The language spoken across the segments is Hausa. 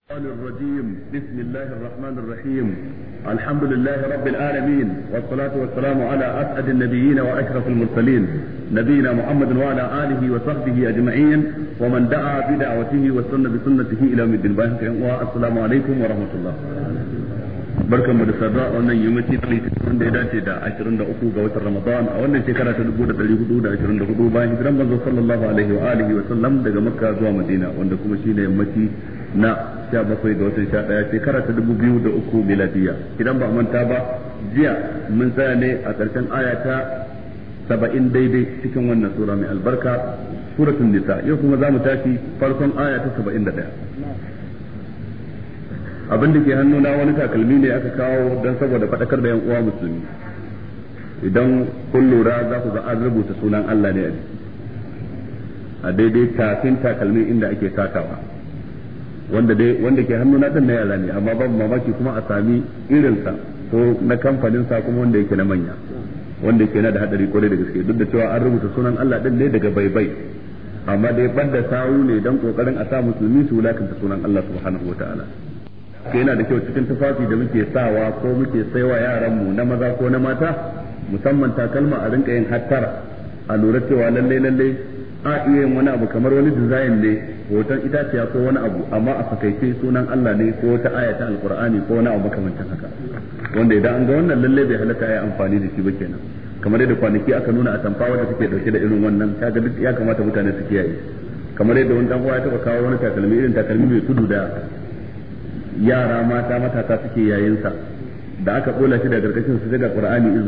الشيطان الرجيم. بسم الله الرحمن الرحيم. الحمد لله رب العالمين، والصلاة والسلام على أسعد النبيين وأشرف المرسلين نبينا محمد وعلى آله وصحبه أجمعين ومن دعا بدعوته وسن بسنته إلى يوم الدين. السلام عليكم ورحمة الله. barkan mu da sadra a wannan yammaci da litin da ya dace da 23 ga watan Ramadan a wannan shekara ta 1424 bayan hijiran manzo sallallahu alaihi wa alihi wa sallam daga Makka zuwa Madina, wanda kuma shine yammaci na 17 ga watan 11 shekara ta 2003 miladiya. Idan ba manta ba, jiya mun tsaya ne a ƙarshen aya ta 70 daidai cikin wannan sura mai albarka, suratul nisa. Yau kuma zamu tashi farkon aya ta 71. abin da ke hannuna wani takalmi ne aka kawo don saboda faɗakar da yan uwa musulmi. Idan kun lura za ku ga an rubuta sunan Allah ne a daidai tafin takalmi inda ake sakawa, wanda ke hannuna din na yara ne, amma babu mamaki kuma a sami irinsa ko na kamfanin sa kuma wanda yake na manya, wanda yake na da hadari kwarai da gaske, duk da cewa an rubuta sunan Allah din ne daga baibai, amma dai banda sawu ne don kokarin a sa musulmi su wulakanta sunan Allah subhanahu wataala. Yana da kyau cikin tufafi da muke sawa ko muke saiwa yaranmu na maza ko na mata, musamman takalma, a rinka yin hattara, a lura cewa lalle a iya yin wani abu kamar wani design ne, hoton itaciya ko wani abu, amma a fakaice sunan Allah ne ko wata aya ta alqur'ani ko wani abu makamancin haka, wanda idan an ga wannan lalle bai halatta ayi amfani da shi ba kenan. Kamar yadda kwanaki aka nuna a tamfa wadda take dauke da irin wannan, kaga duk ya kamata mutane su kiyaye. Kamar yadda wani dan uwa ya taba kawo wani takalmi, irin takalmi mai tudu da yara mata matasa suke yayin sa, da aka bola shi da karkashin su daga Qur'ani izu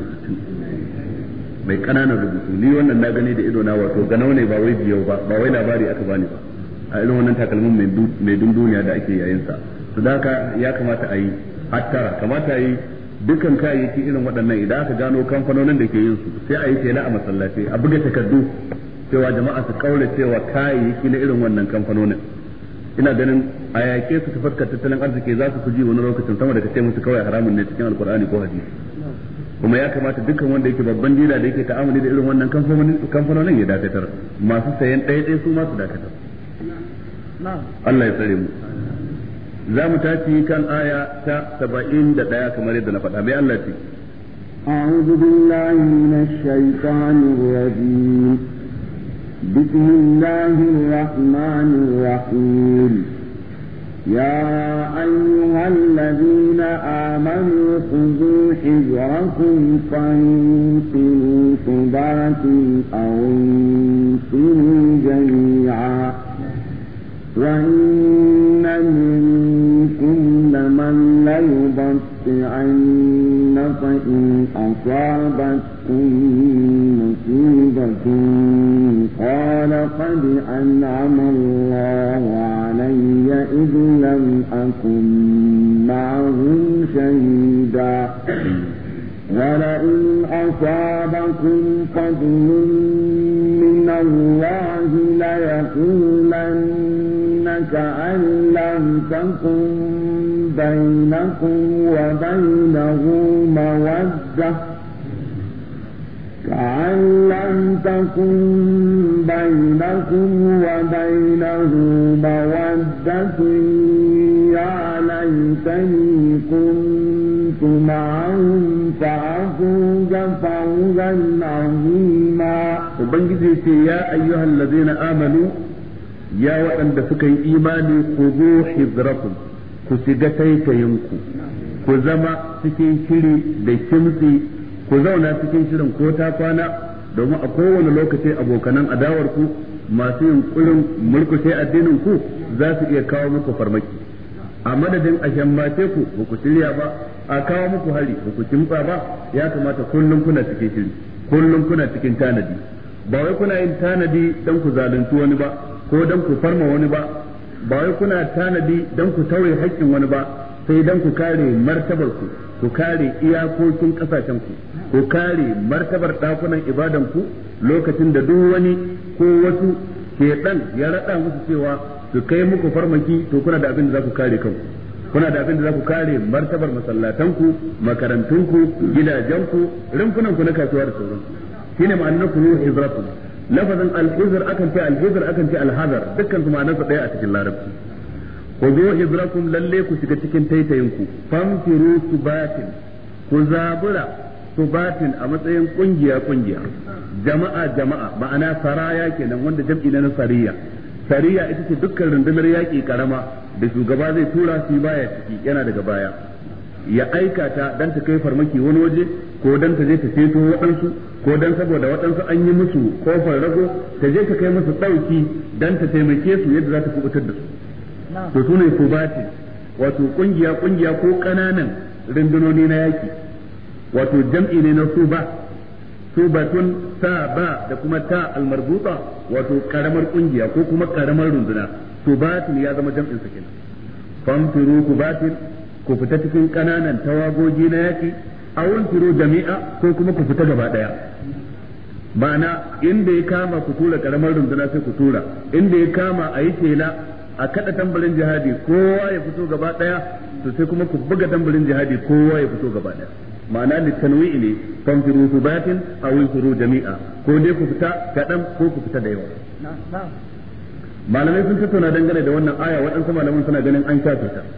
60 mai kananan rubutu. Ni wannan na gani da ido na, wato ganau ne ba wai biyau ba wai labari aka bani ba, a irin wannan takalmin mai dunduniya da ake yayin sa. To da haka ya kamata a yi hattara, kamata a yi dukkan kayayyaki irin waɗannan idan aka gano kamfanonin da ke yin su, sai a yi tela a masallatai, a buga takardu cewa jama'a su kaura cewa kayayyaki na irin wannan kamfanonin. Ina ganin a yaƙe su ta fuskar tattalin arziki za su fuji wani lokacin sama da kace musu kawai haramun ne cikin alkur'ani ko hadisi. Kuma ya kamata dukkan wanda yake babban dila da yake ta'amuli da irin wannan kamfanonin ya dakatar, masu sayan ɗaya su masu dakatar. Allah ya tsare mu. Za mu tashi kan aya ta 71 kamar yadda na faɗa. Mai Allah ce, أعوذ بالله من الشيطان الرجيم. بسم الله الرحمن الرحيم. يا أيها الذين آمنوا خذوا حذركم فانفروا ثبات أو انفروا جميعا وإن منكم لمن ليبطئن فإن أصابتكم مصيبة قال قد أنعم الله علي إذ لم أكن معهم شهيدا ولئن أصابكم فضل من الله ليقولن كأن لم تكن بينكم وبينه مودة كأن لم تكن بينكم وبينه مودة يا ليتني كنت معهم فأفوز فوزا عظيما. وبنجي يا أيها الذين آمنوا يا وأن سكي إيماني خذوا حذركم كسجتيكينكم كزما سكي شري بكمسي ku zauna cikin shirin ko ta kwana, domin a kowane lokaci abokanan adawar ku masu yunkurin mulkushe addinin ku za su iya kawo muku farmaki. A madadin a shammace ku ba ku shirya ba, a kawo muku hari ba ku kimtsa ba, ya kamata kullum kuna cikin shiri, kullum kuna cikin tanadi. Ba wai kuna yin tanadi don ku zalunci wani ba ko don ku farma wani ba wai kuna tanadi don ku tauye haƙƙin wani ba, sai don ku kare martabar ku kare iyakokin kasashen ku kare martabar dakunan ibadan ku lokacin da duk wani ko wasu ke dan ya rada musu cewa su kai muku farmaki, to kuna da abin da za ku kare kanku, kuna da abin da za ku kare martabar masallatan ku, makarantun ku, gidajen ku, rumfunan ku na kasuwa da sauransu. Shine ma'anar ku hizratu. Lafazin al-hizr akan ce al-hizr akan ce al-hadar, dukkan su ma'anarsa daya a cikin larabci. ku zo hidrakum lalle ku shiga cikin taitayinku famfiru subatin ku zabura subatin a matsayin kungiya jama'a ma'ana saraya kenan wanda jam'i na sariya ita ce dukkan rundunar yaƙi karama da shugaba zai tura shi baya ciki yana daga baya ya aika ta dan ta kai farmaki wani waje ko dan ta je ta ceto waɗansu ko dan saboda waɗansu an yi musu kofar rago ta je ta kai musu ɗauki dan ta taimake su yadda za ta kubutar da su to su ne subati wato kungiya ko ƙananan rundunoni na yaƙi wato jam'i ne na subatun ba da kuma ta almarbuta wato karamar kungiya ko kuma karamar runduna subatin ya zama jam'in sa kenan famfiru subatin ku fita cikin kananan tawagogi na yaki awun firu jami'a ko kuma ku fita gaba daya ma'ana inda ya kama ku tura karamar runduna sai ku tura inda ya kama a yi tela a kada tambarin jihadi kowa ya fito gaba daya to sai kuma ku buga tambarin jihadi kowa ya fito gaba daya ma'ana litanwi'i ne famfiru subatin aw infiru jami'a ko dai ku fita kadan ko ku fita da yawa malamai sun tattauna dangane da wannan aya waɗansu malaman suna ganin an shafe ta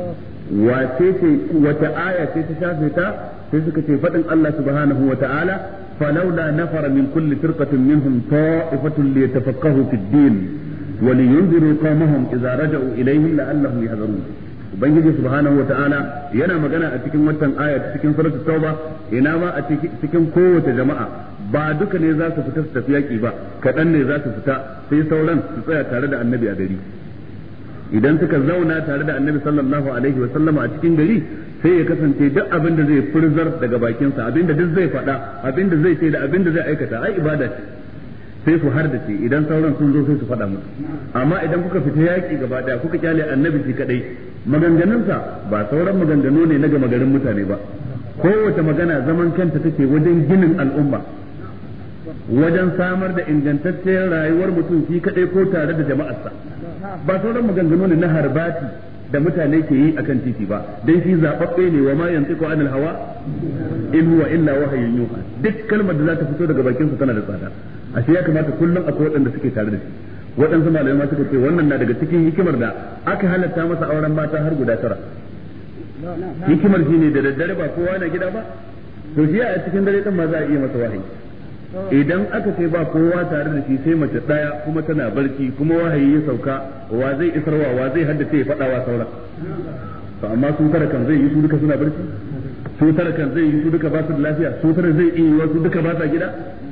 wata aya ce ta shafe ta sai suka ce faɗin Allah subhanahu wa ta'ala falawla nafara min kulli firqatin minhum ta'ifatun liyatafaqahu fid din wa liyunziru qawmahum idza raja'u ilayhim la'allahum yahdharun ubangiji subhanahu wa ta'ala yana magana a cikin wannan aya cikin suratul tauba ina ma a cikin kowace jama'a ba duka ne za su fita su tafi yaki ba kaɗan ne za su fita sai sauran su tsaya tare da annabi a gari idan suka zauna tare da annabi sallallahu alaihi wa sallama a cikin gari sai ya kasance duk abin da zai furzar daga bakinsa abin da duk zai faɗa abin da zai ce da abin da zai aikata ai ibada ce sai su hardace idan sauran sun zo sai su faɗa musu amma idan kuka fita yaƙi gaba ɗaya kuka kyale annabi shi kadai maganganunsa ba sauran maganganu ne na gama garin mutane ba kowace magana zaman kanta take wajen ginin al'umma wajen samar da ingantacciyar rayuwar mutum shi kadai ko tare da jama'arsa ba sauran maganganu ne na harbati da mutane ke yi akan titi ba dan shi zababbe ne wa ma yantiqu anil hawa in huwa illa wahyun yuha duk kalmar da za ta fito daga bakin sa tana da tsada ashe ya kamata kullum akwai waɗanda suke tare da shi waɗansu malamai ma suka ce wannan na daga cikin hikimar da aka halatta masa auren mata har guda 9 hikimar shine da daddare ba kowa na gida ba to shi a cikin dare din ma za a iya masa wahayi idan aka ce ba kowa tare da shi sai mace daya kuma tana barci kuma wahayi ya sauka wa zai isarwa wa zai haddace ya faɗa wa sauran to amma su tara kan zai yi su duka suna barci su tara kan zai yi su duka ba su da lafiya su tara zai yi wasu duka ba sa gida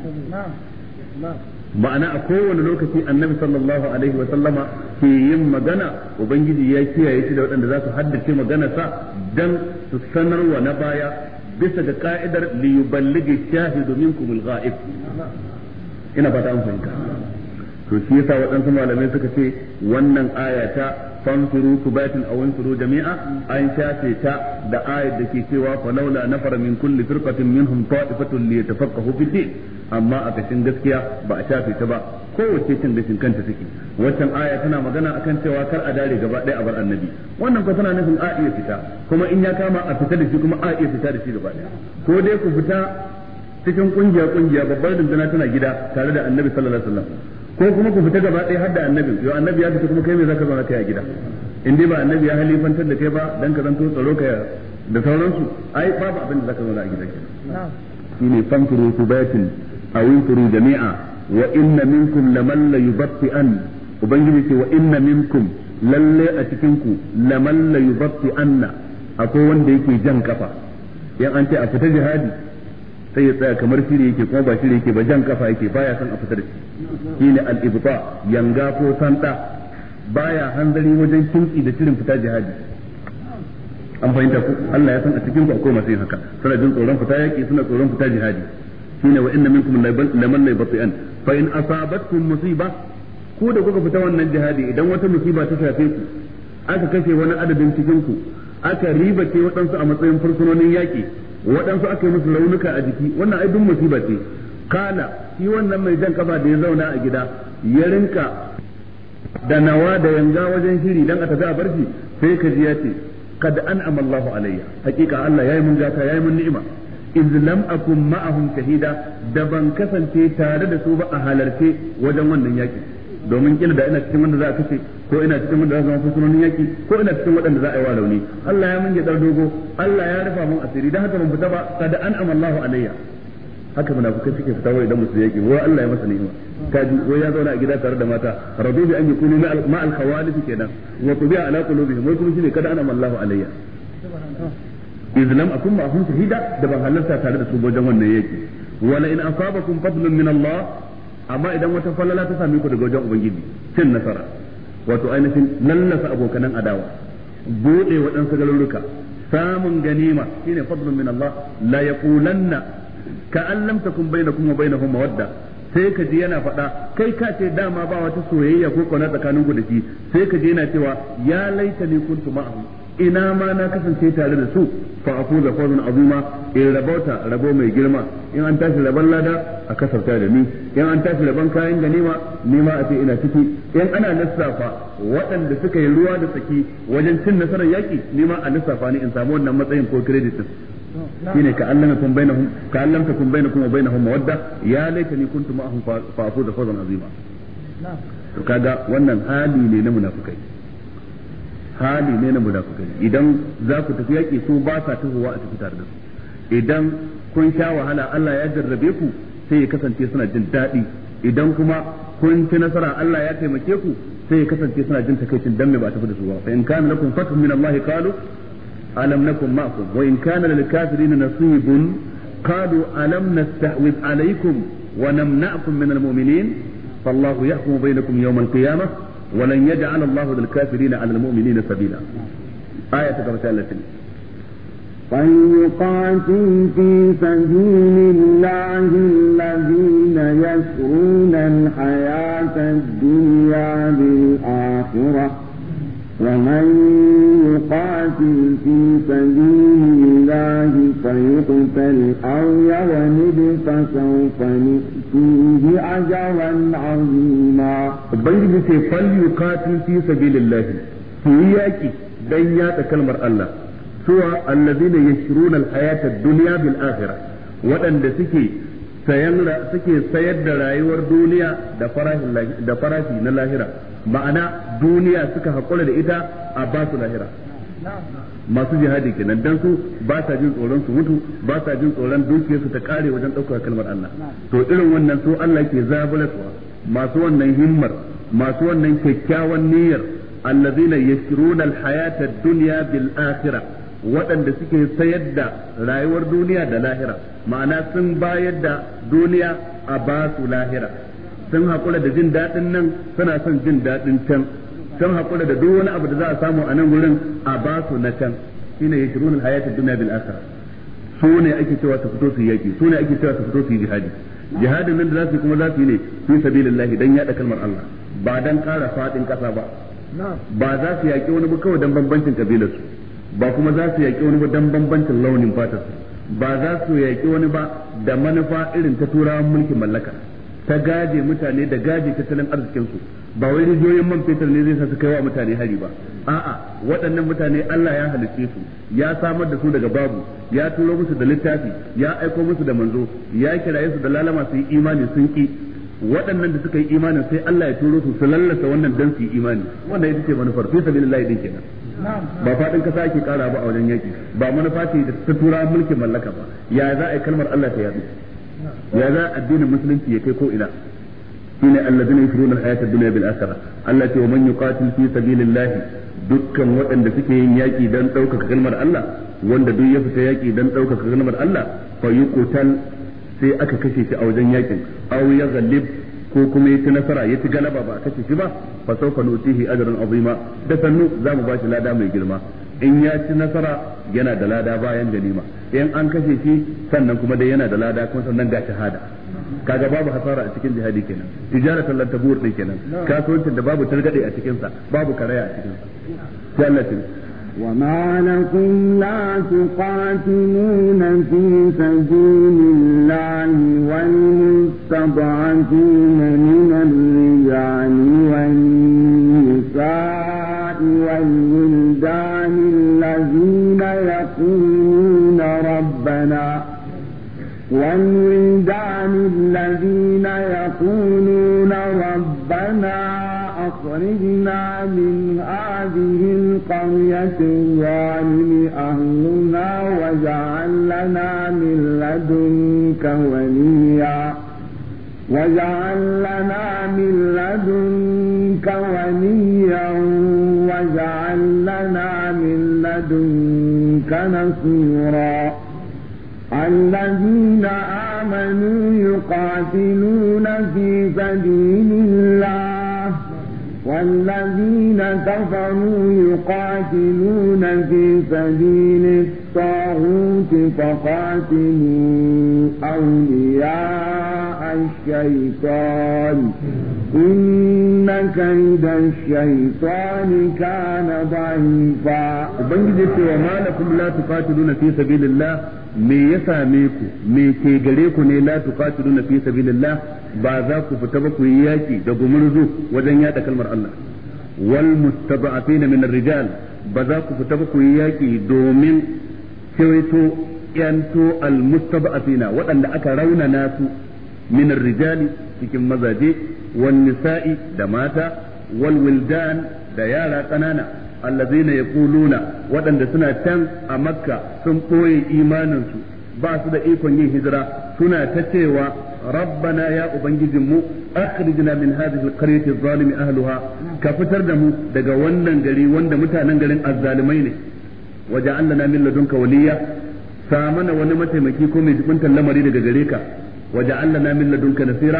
ma'ana a kowane lokaci annabi sallallahu alaihi wa sallama ke yin magana ubangiji ya kiyaye shi da waɗanda za su haddace maganarsa dan su sanarwa na baya bisa ga ka'idar li yuballighi shahidu minkum al-ghaib ina fata an fahimta to shi yasa waɗansu malamai suka ce wannan aya ta fanfiru subatin aw infiru jami'a an shafe ta da ayar da ke cewa falawla nafara min kulli firqatin minhum ta'ifatun liyatafaqahu fi din amma a kashin gaskiya ba a shafe ta ba kowace cin gashin kanta take wancan aya tana magana akan cewa kar a dare gaba ɗaya a bar annabi wannan ko tana nufin a iya fita kuma in ya kama a fita da shi kuma a iya fita da shi gaba ɗaya ko dai ku fita cikin kungiya babbar dindana tana gida tare da annabi sallallahu alaihi wasallam ko kuma ku fita gaba ɗaya har da annabi yau annabi ya fita kuma kai me zaka zauna kai a gida in dai ba annabi ya halifantar da kai ba dan ka zanto tsaro ka da sauransu ai babu abin da zaka zauna a gida kenan shine fanfuru subatin aw infiru jami'a wa inna minkum laman la yubatti an ubangiji ce wa inna minkum lalle a cikin ku laman la yubatti anna akwai wanda yake jan kafa yan an ce a fita jihadi sai ya tsaya kamar shiri yake kuma ba shiri yake ba jan kafa yake baya son a fita da shi shine al-ibta yanga ko santa baya hanzari wajen kinki da shirin fita jihadi an fahimta ku Allah ya san a cikin ku akwai masu yin haka suna jin tsoron fita yaki suna tsoron fita jihadi shine wa inna minkum laman la yubti'an fa in asabatkum musiba ku da kuka fita wannan jihadi idan wata musiba ta shafe ku aka kashe wani adadin cikin ku aka ribace waɗansu a matsayin fursunonin yaki waɗansu aka yi musu raunuka a jiki wannan ai duk musiba ce kala shi wannan mai jan kafa da ya zauna a gida ya rinka da nawa da yanga wajen shiri dan a tafi a barci sai ka ji ya ce kad an'ama Allahu alayya hakika Allah yayi mun gata yayi mun ni'ima iz lam akun ma'ahum shahida da ban kasance tare da su ba a halarce wajen wannan yaki domin kila da ina cikin wanda za a kace ko ina cikin wanda za a zama fursunonin yaki ko ina cikin waɗanda za a yi wa rauni Allah ya mun ya dar dogo Allah ya rufa mun asiri dan haka ban fita ba kada an amallahu alayya haka munafikai suke fita wai idan musu yaki wai Allah ya masa ni'ima kaji wai ya zauna a gida tare da mata radu bi an yakunu ma al khawalif kenan wa tubi'a ala qulubihim wai kuma shine kada an amallahu alayya izlam akun ma'hum shahida da ban halarta tare da su wajen wannan yaki wala in asabakum fadlun min Allah amma idan wata falala ta same ku daga wajen ubangiji cin nasara wato ainihin lallasa abokanan adawa bude waɗansu garuruka samun ganima shine fadlun min Allah la yaqulanna ka an lam takun bainakum wa bainahum mawadda sai ka ji yana faɗa kai ka ce dama ba wata soyayya ko kauna tsakanin ku da shi sai ka ji yana cewa ya laitani kuntu ma'ahum ina ma na kasance tare da su fa afuza fawzan azima in rabauta rabo mai girma in an tashi rabon lada a kasarta da ni in an tashi rabon kayan ganima ni ma a ce ina ciki in ana lissafa waɗanda suka yi ruwa da tsaki wajen cin nasarar yaki ni ma a lissafa ni in samu wannan matsayin ko credit din shine ka allama kun bainahum ka allam takun bainakum wa bainahum mawadda ya laitani kuntu ma'ahum fa afuza fawzan azima to kaga wannan hali ne na munafikai hali ne na munafikai idan za ku tafi yaki su ba sa tahowa a tafi tare da su idan kun sha wahala Allah ya jarrabe ku sai ya kasance suna jin daɗi idan kuma kun ci nasara Allah ya taimake ku sai ya kasance suna jin takaicin dan me ba tafi da su ba fa in kana lakum fathun min Allah qalu alam nakum ma'akum wa in kana lil kafirin nasibun qalu alam nastahwiz alaykum wa namna'kum min al mu'minin fallahu yahkumu bainakum yawm al qiyamah ولن يجعل الله للكافرين على المؤمنين سبيلا آية كما فليقاتل في سبيل الله الذين يشرون الحياة الدنيا بالآخرة ومن يقاتل في سبيل الله فيقتل أو يغلب فسوف نؤتيه أجرا عظيما. بينه فليقاتل في سبيل الله سياكي دنيا كلمة الله سوى الذين يشرون الحياة الدنيا بالآخرة وأن suke sayar da rayuwar duniya da farashi na lahira ma'ana duniya suka haƙura da ita a ba su lahira masu jihadi kenan dan su ba sa jin tsoron su mutu ba sa jin tsoron dukiyarsu ta kare wajen ɗaukar kalmar Allah to irin wannan su Allah ke zabulatwa masu wannan himmar masu wannan kyakkyawan niyyar allazina yashruna alhayata ad-dunya bil akhirah waɗanda suke sayar da rayuwar duniya da lahira ma'ana sun bayar da duniya a ba su lahira sun haƙura da jin daɗin nan suna son jin daɗin can sun haƙura da duk wani abu da za a samu a nan gurin a ba su na can shine yashruna alhayata ad-dunya bil akhirah su ne ake cewa su fito su yaki su ne ake cewa su fito su yi jihadi jihadin nan da za su yi kuma za su yi ne fi sabilillah dan yaɗa kalmar Allah ba dan ƙara faɗin ƙasa ba ba za su yaƙi wani ba kawai dan bambancin kabilarsu ba kuma za su yaƙi wani ba dan bambancin launin fatarsu ba za su yaƙi wani ba da manufa irin ta turawan mulkin mallaka ta gaje mutane da gaje tattalin arzikinsu ba wai rijiyoyin man fetur ne zai sa su kai wa mutane hari ba a'a waɗannan mutane Allah ya halicce su ya samar da su daga babu ya turo musu da littafi ya aiko musu da manzo ya kiraye su da lalama su yi imani sun ki waɗannan da suka yi imanin sai Allah ya turo su su lallasa wannan dan su yi imani wanda ita ce manufar fi sabilillah din kenan ba fadin kasa ake kara ba a wajen yaki ba manufa ce da ta tura mulkin mallaka ba ya za a yi kalmar Allah ta yadu ya za addinin musulunci ya kai ko ina shine alladhina yushruna al-hayata ad-dunya bil akhirah Allah ce wa man yuqatil fi sabilillah dukkan waɗanda suke yin yaki dan ɗaukaka kalmar Allah wanda duk ya fita yaki dan ɗaukaka kalmar Allah fa yuqtal sai aka kashe shi a wajen yakin aw ya ghalib ko kuma ya ci nasara ya ci galaba ba a kashe shi ba fa sawfa nutihi ajran azima da sannu zamu ba shi lada mai girma in ya ci nasara yana da lada bayan ganima in an kashe shi sannan kuma dai yana da lada kuma sannan ga shahada kaga babu hasara a cikin jihadi kenan tijaratan lan tabur din kenan kasuwancin da babu targade a cikin sa babu karaya a cikin sa sai Allah ya وما لكم لا تقاتلون في سبيل الله والمستضعفين من الرجال والنساء والولدان الذين يقولون ربنا أخرجنا من هذه القرية الظالم أهلها واجعل لنا من لدنك وليا واجعل لنا من لدنك وليا واجعل لنا من لدنك نصيرا الذين آمنوا يقاتلون في سبيل الله والذين كفروا يقاتلون في سبيل الطاغوت فقاتلوا أولياء الشيطان إن كيد الشيطان كان ضعيفا. وبنجد وما لكم لا تقاتلون في سبيل الله me ya same ku me ke gare ku ne la tuqatiluna fi sabilillah ba za ku fita ba ku yi yaki da gumurzu wajen yada kalmar Allah wal mustada'afin min ar-rijal ba za ku fita ba ku yi yaki domin cewaito yanto al mustada'afina waɗanda aka raunana su min ar-rijali cikin mazaje wan nisa'i da mata wal wildan da yara ƙanana allazina yaquluna waɗanda suna can a makka sun ɓoye imaninsu ba su da ikon yin hijira suna ta cewa rabbana ya ubangijinmu akhrijna min hadhihi alqaryati adh-dhalimi ahliha ka fitar da mu daga wannan gari wanda mutanen garin azzalimai ne waja'al lana min ladunka waliya sa mana wani mataimaki ko mai jibintan lamari daga gare ka waja'al lana min ladunka nasira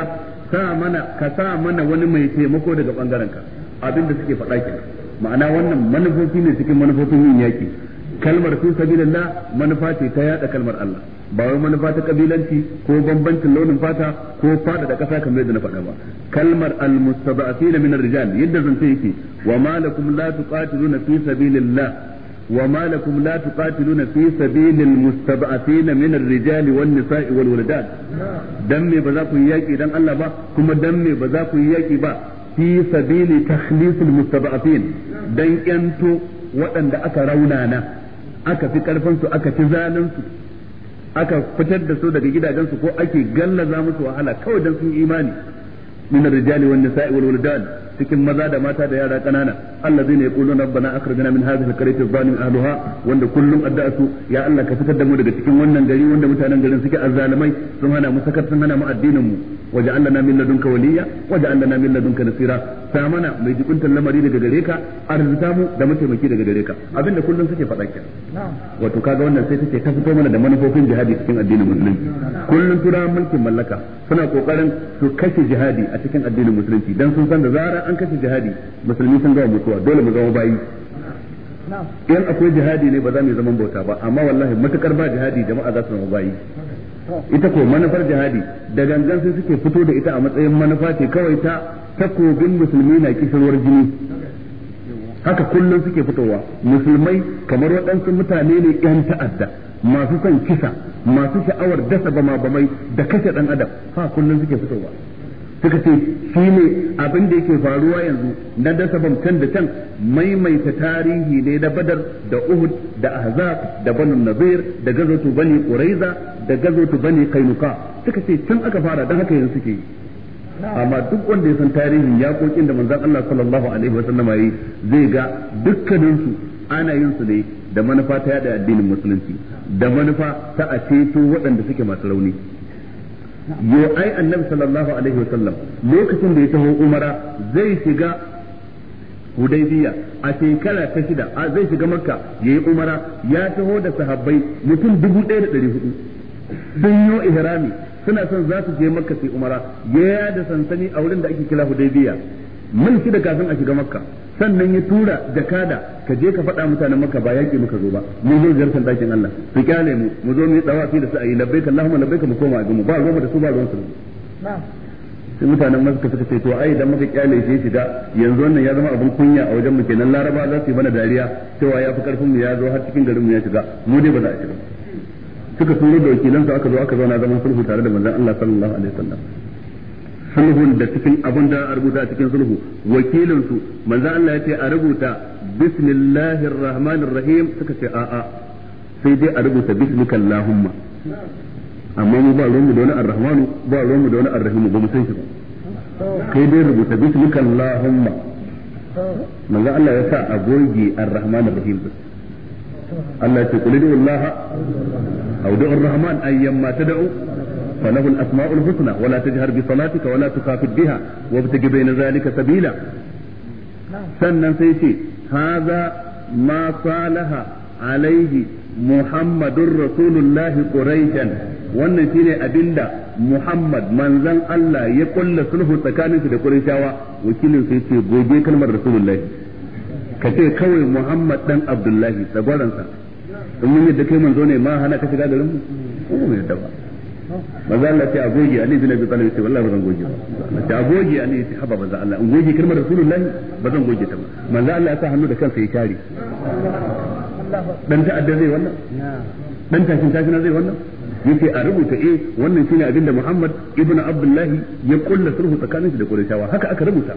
ka sa mana wani mai taimako daga bangarenka abinda suke faɗa kenan ma'ana wannan manufofi ne cikin manufofin yin yaki kalmar fi sabilillah manufa ce ta yada kalmar Allah ba wai manufa ta kabilanci ko bambancin launin fata ko fada da kasa kamar yadda na faɗa ba kalmar almustada'afin min ar-rijal yadda zance yake wa ma lakum la tuqatiluna fi sabilillah wa ma lakum la tuqatiluna fi sabilil mustada'afin min ar-rijal wan nisa'i wal wuldan dan me ba za ku yi yaki dan Allah ba kuma dan me ba za ku yi yaki ba fi sabili takhlisul mustada'afin dan yanto waɗanda aka raunana aka fi karfin su aka ci zalin su aka fitar da su daga gidajensu ko ake gallaza musu wahala kawai dan sun imani min ar-rijali wan nisa'i wal wildan cikin maza da mata da yara kanana allazina yaquluna rabbana akhrijna min hadhihi al-qaryati adh-dhalimi ahliha wanda kullum addu'atu ya Allah ka fitar da mu daga cikin wannan gari wanda mutanen garin suke azzalimai sun hana mu sakar sun hana mu addinin mu waja'al lana min ladunka waliya waja'al lana min ladunka nasira sa mana mai jibuntan lamari daga gare ka arzuta mu da mataimaki daga gare ka abinda kullum suke faɗa kenan wato kaga wannan sai take ta fito mana da manufofin jihadi cikin addinin musulunci kullum turawan mulkin mallaka suna kokarin su kashe jihadi a cikin addinin musulunci dan sun san da zarar an kashe jihadi musulmi sun gama mutuwa dole mu zama bayi in akwai jihadi ne ba za mu zaman bauta ba amma wallahi matukar ba jihadi jama'a za su zama bayi ita ko manufar jihadi da gangan sai suke fito da ita a matsayin manufa ce kawai ta takobin musulmi na kishirwar jini haka kullum suke fitowa musulmai kamar waɗansu mutane ne yan ta'adda masu son kisa masu sha'awar dasa bama-bamai da kashe ɗan adam ha kullum suke fitowa suka ce shi ne abin da yake faruwa yanzu na dasa bam can da can maimaita tarihi ne na badar da uhud da ahzab da banu nazir da gazatu bani quraiza da gazatu bani kainuka suka ce can aka fara dan haka yanzu suke yi amma duk wanda ya san tarihin yakokin da manzon Allah sallallahu alaihi wasallam yayi zai ga dukkanin su ana yin su ne da manufa ta yada addinin musulunci da manufa ta a ceto waɗanda suke masu rauni yo ai annabi sallallahu alaihi wasallam lokacin da ya taho umara zai shiga hudaybiya a shekara ta 6 zai shiga makka yayi umara ya taho da sahabbai mutum 1400 sun yi ihrami suna son za su je makka sai umara ya da sansani a wurin da ake kira hudaybiya mun shi da kafin a shiga makka sannan ya tura jakada ka je ka faɗa mutanen makka ba yaƙi muka zo ba mun zo ziyartar dakin Allah su kyale mu zo mu yi tsawafi da su ayi labbaika Allahumma labbaika mu koma a mu ba ruwa da su ba ruwan su sai mutanen makka suka ce to ai idan muka kyale shi shiga yanzu wannan ya zama abin kunya a wajen mu kenan laraba za su yi mana dariya cewa ya fi karfin mu ya zo har cikin garin mu ya shiga mu dai ba za a shiga suka turo da wakilan su aka zo aka zauna zaman sulhu tare da manzon Allah sallallahu alaihi wasallam sulhun da cikin abin da a rubuta a cikin sulhu wakilin su manzo Allah ya ce a rubuta bismillahir rahmanir rahim suka ce a'a sai dai a rubuta bismika allahumma amma mu ba ruwanmu da wani arrahmanu ba ruwanmu da wani arrahimu ba mu san shi ba kai dai rubuta bismika allahumma manzo Allah ya sa a goge ar-rahman ar-rahim Allah ya ce qul Allah aw du'u ar-rahman ayyamma tad'u falahu al-asma'ul husna wa la tajhar bi salatika wa la tukhafit biha wabtaghi bayna dhalika sabila sannan sai ce hadha ma salaha alaihi muhammadur rasulullahi quraishan wannan shine abinda Muhammad manzon Allah ya kulla sulhu tsakaninsu da Qurayshawa wakilin sai ce goge kalmar rasulullahi ka ce kawai Muhammad dan Abdullahi tsagwaransa in mun yadda kai manzo ne ma hana ka shiga garin mu ko mu yadda ba manzo Allah ce a goge Ali bin Abi Talib ce wallahi ba zan goge ba ta goge Ali ce haba manzo Allah in goge kalmar rasulullahi ba zan goge ta ba manzo Allah ya sa hannu da kansa ya kare dan ta'adda zai wannan dan tashin tashina zai wannan yake a rubuta wannan shine abinda Muhammad ibnu Abdullah ya kulla sulhu tsakanin shi da Qurayshawa haka aka rubuta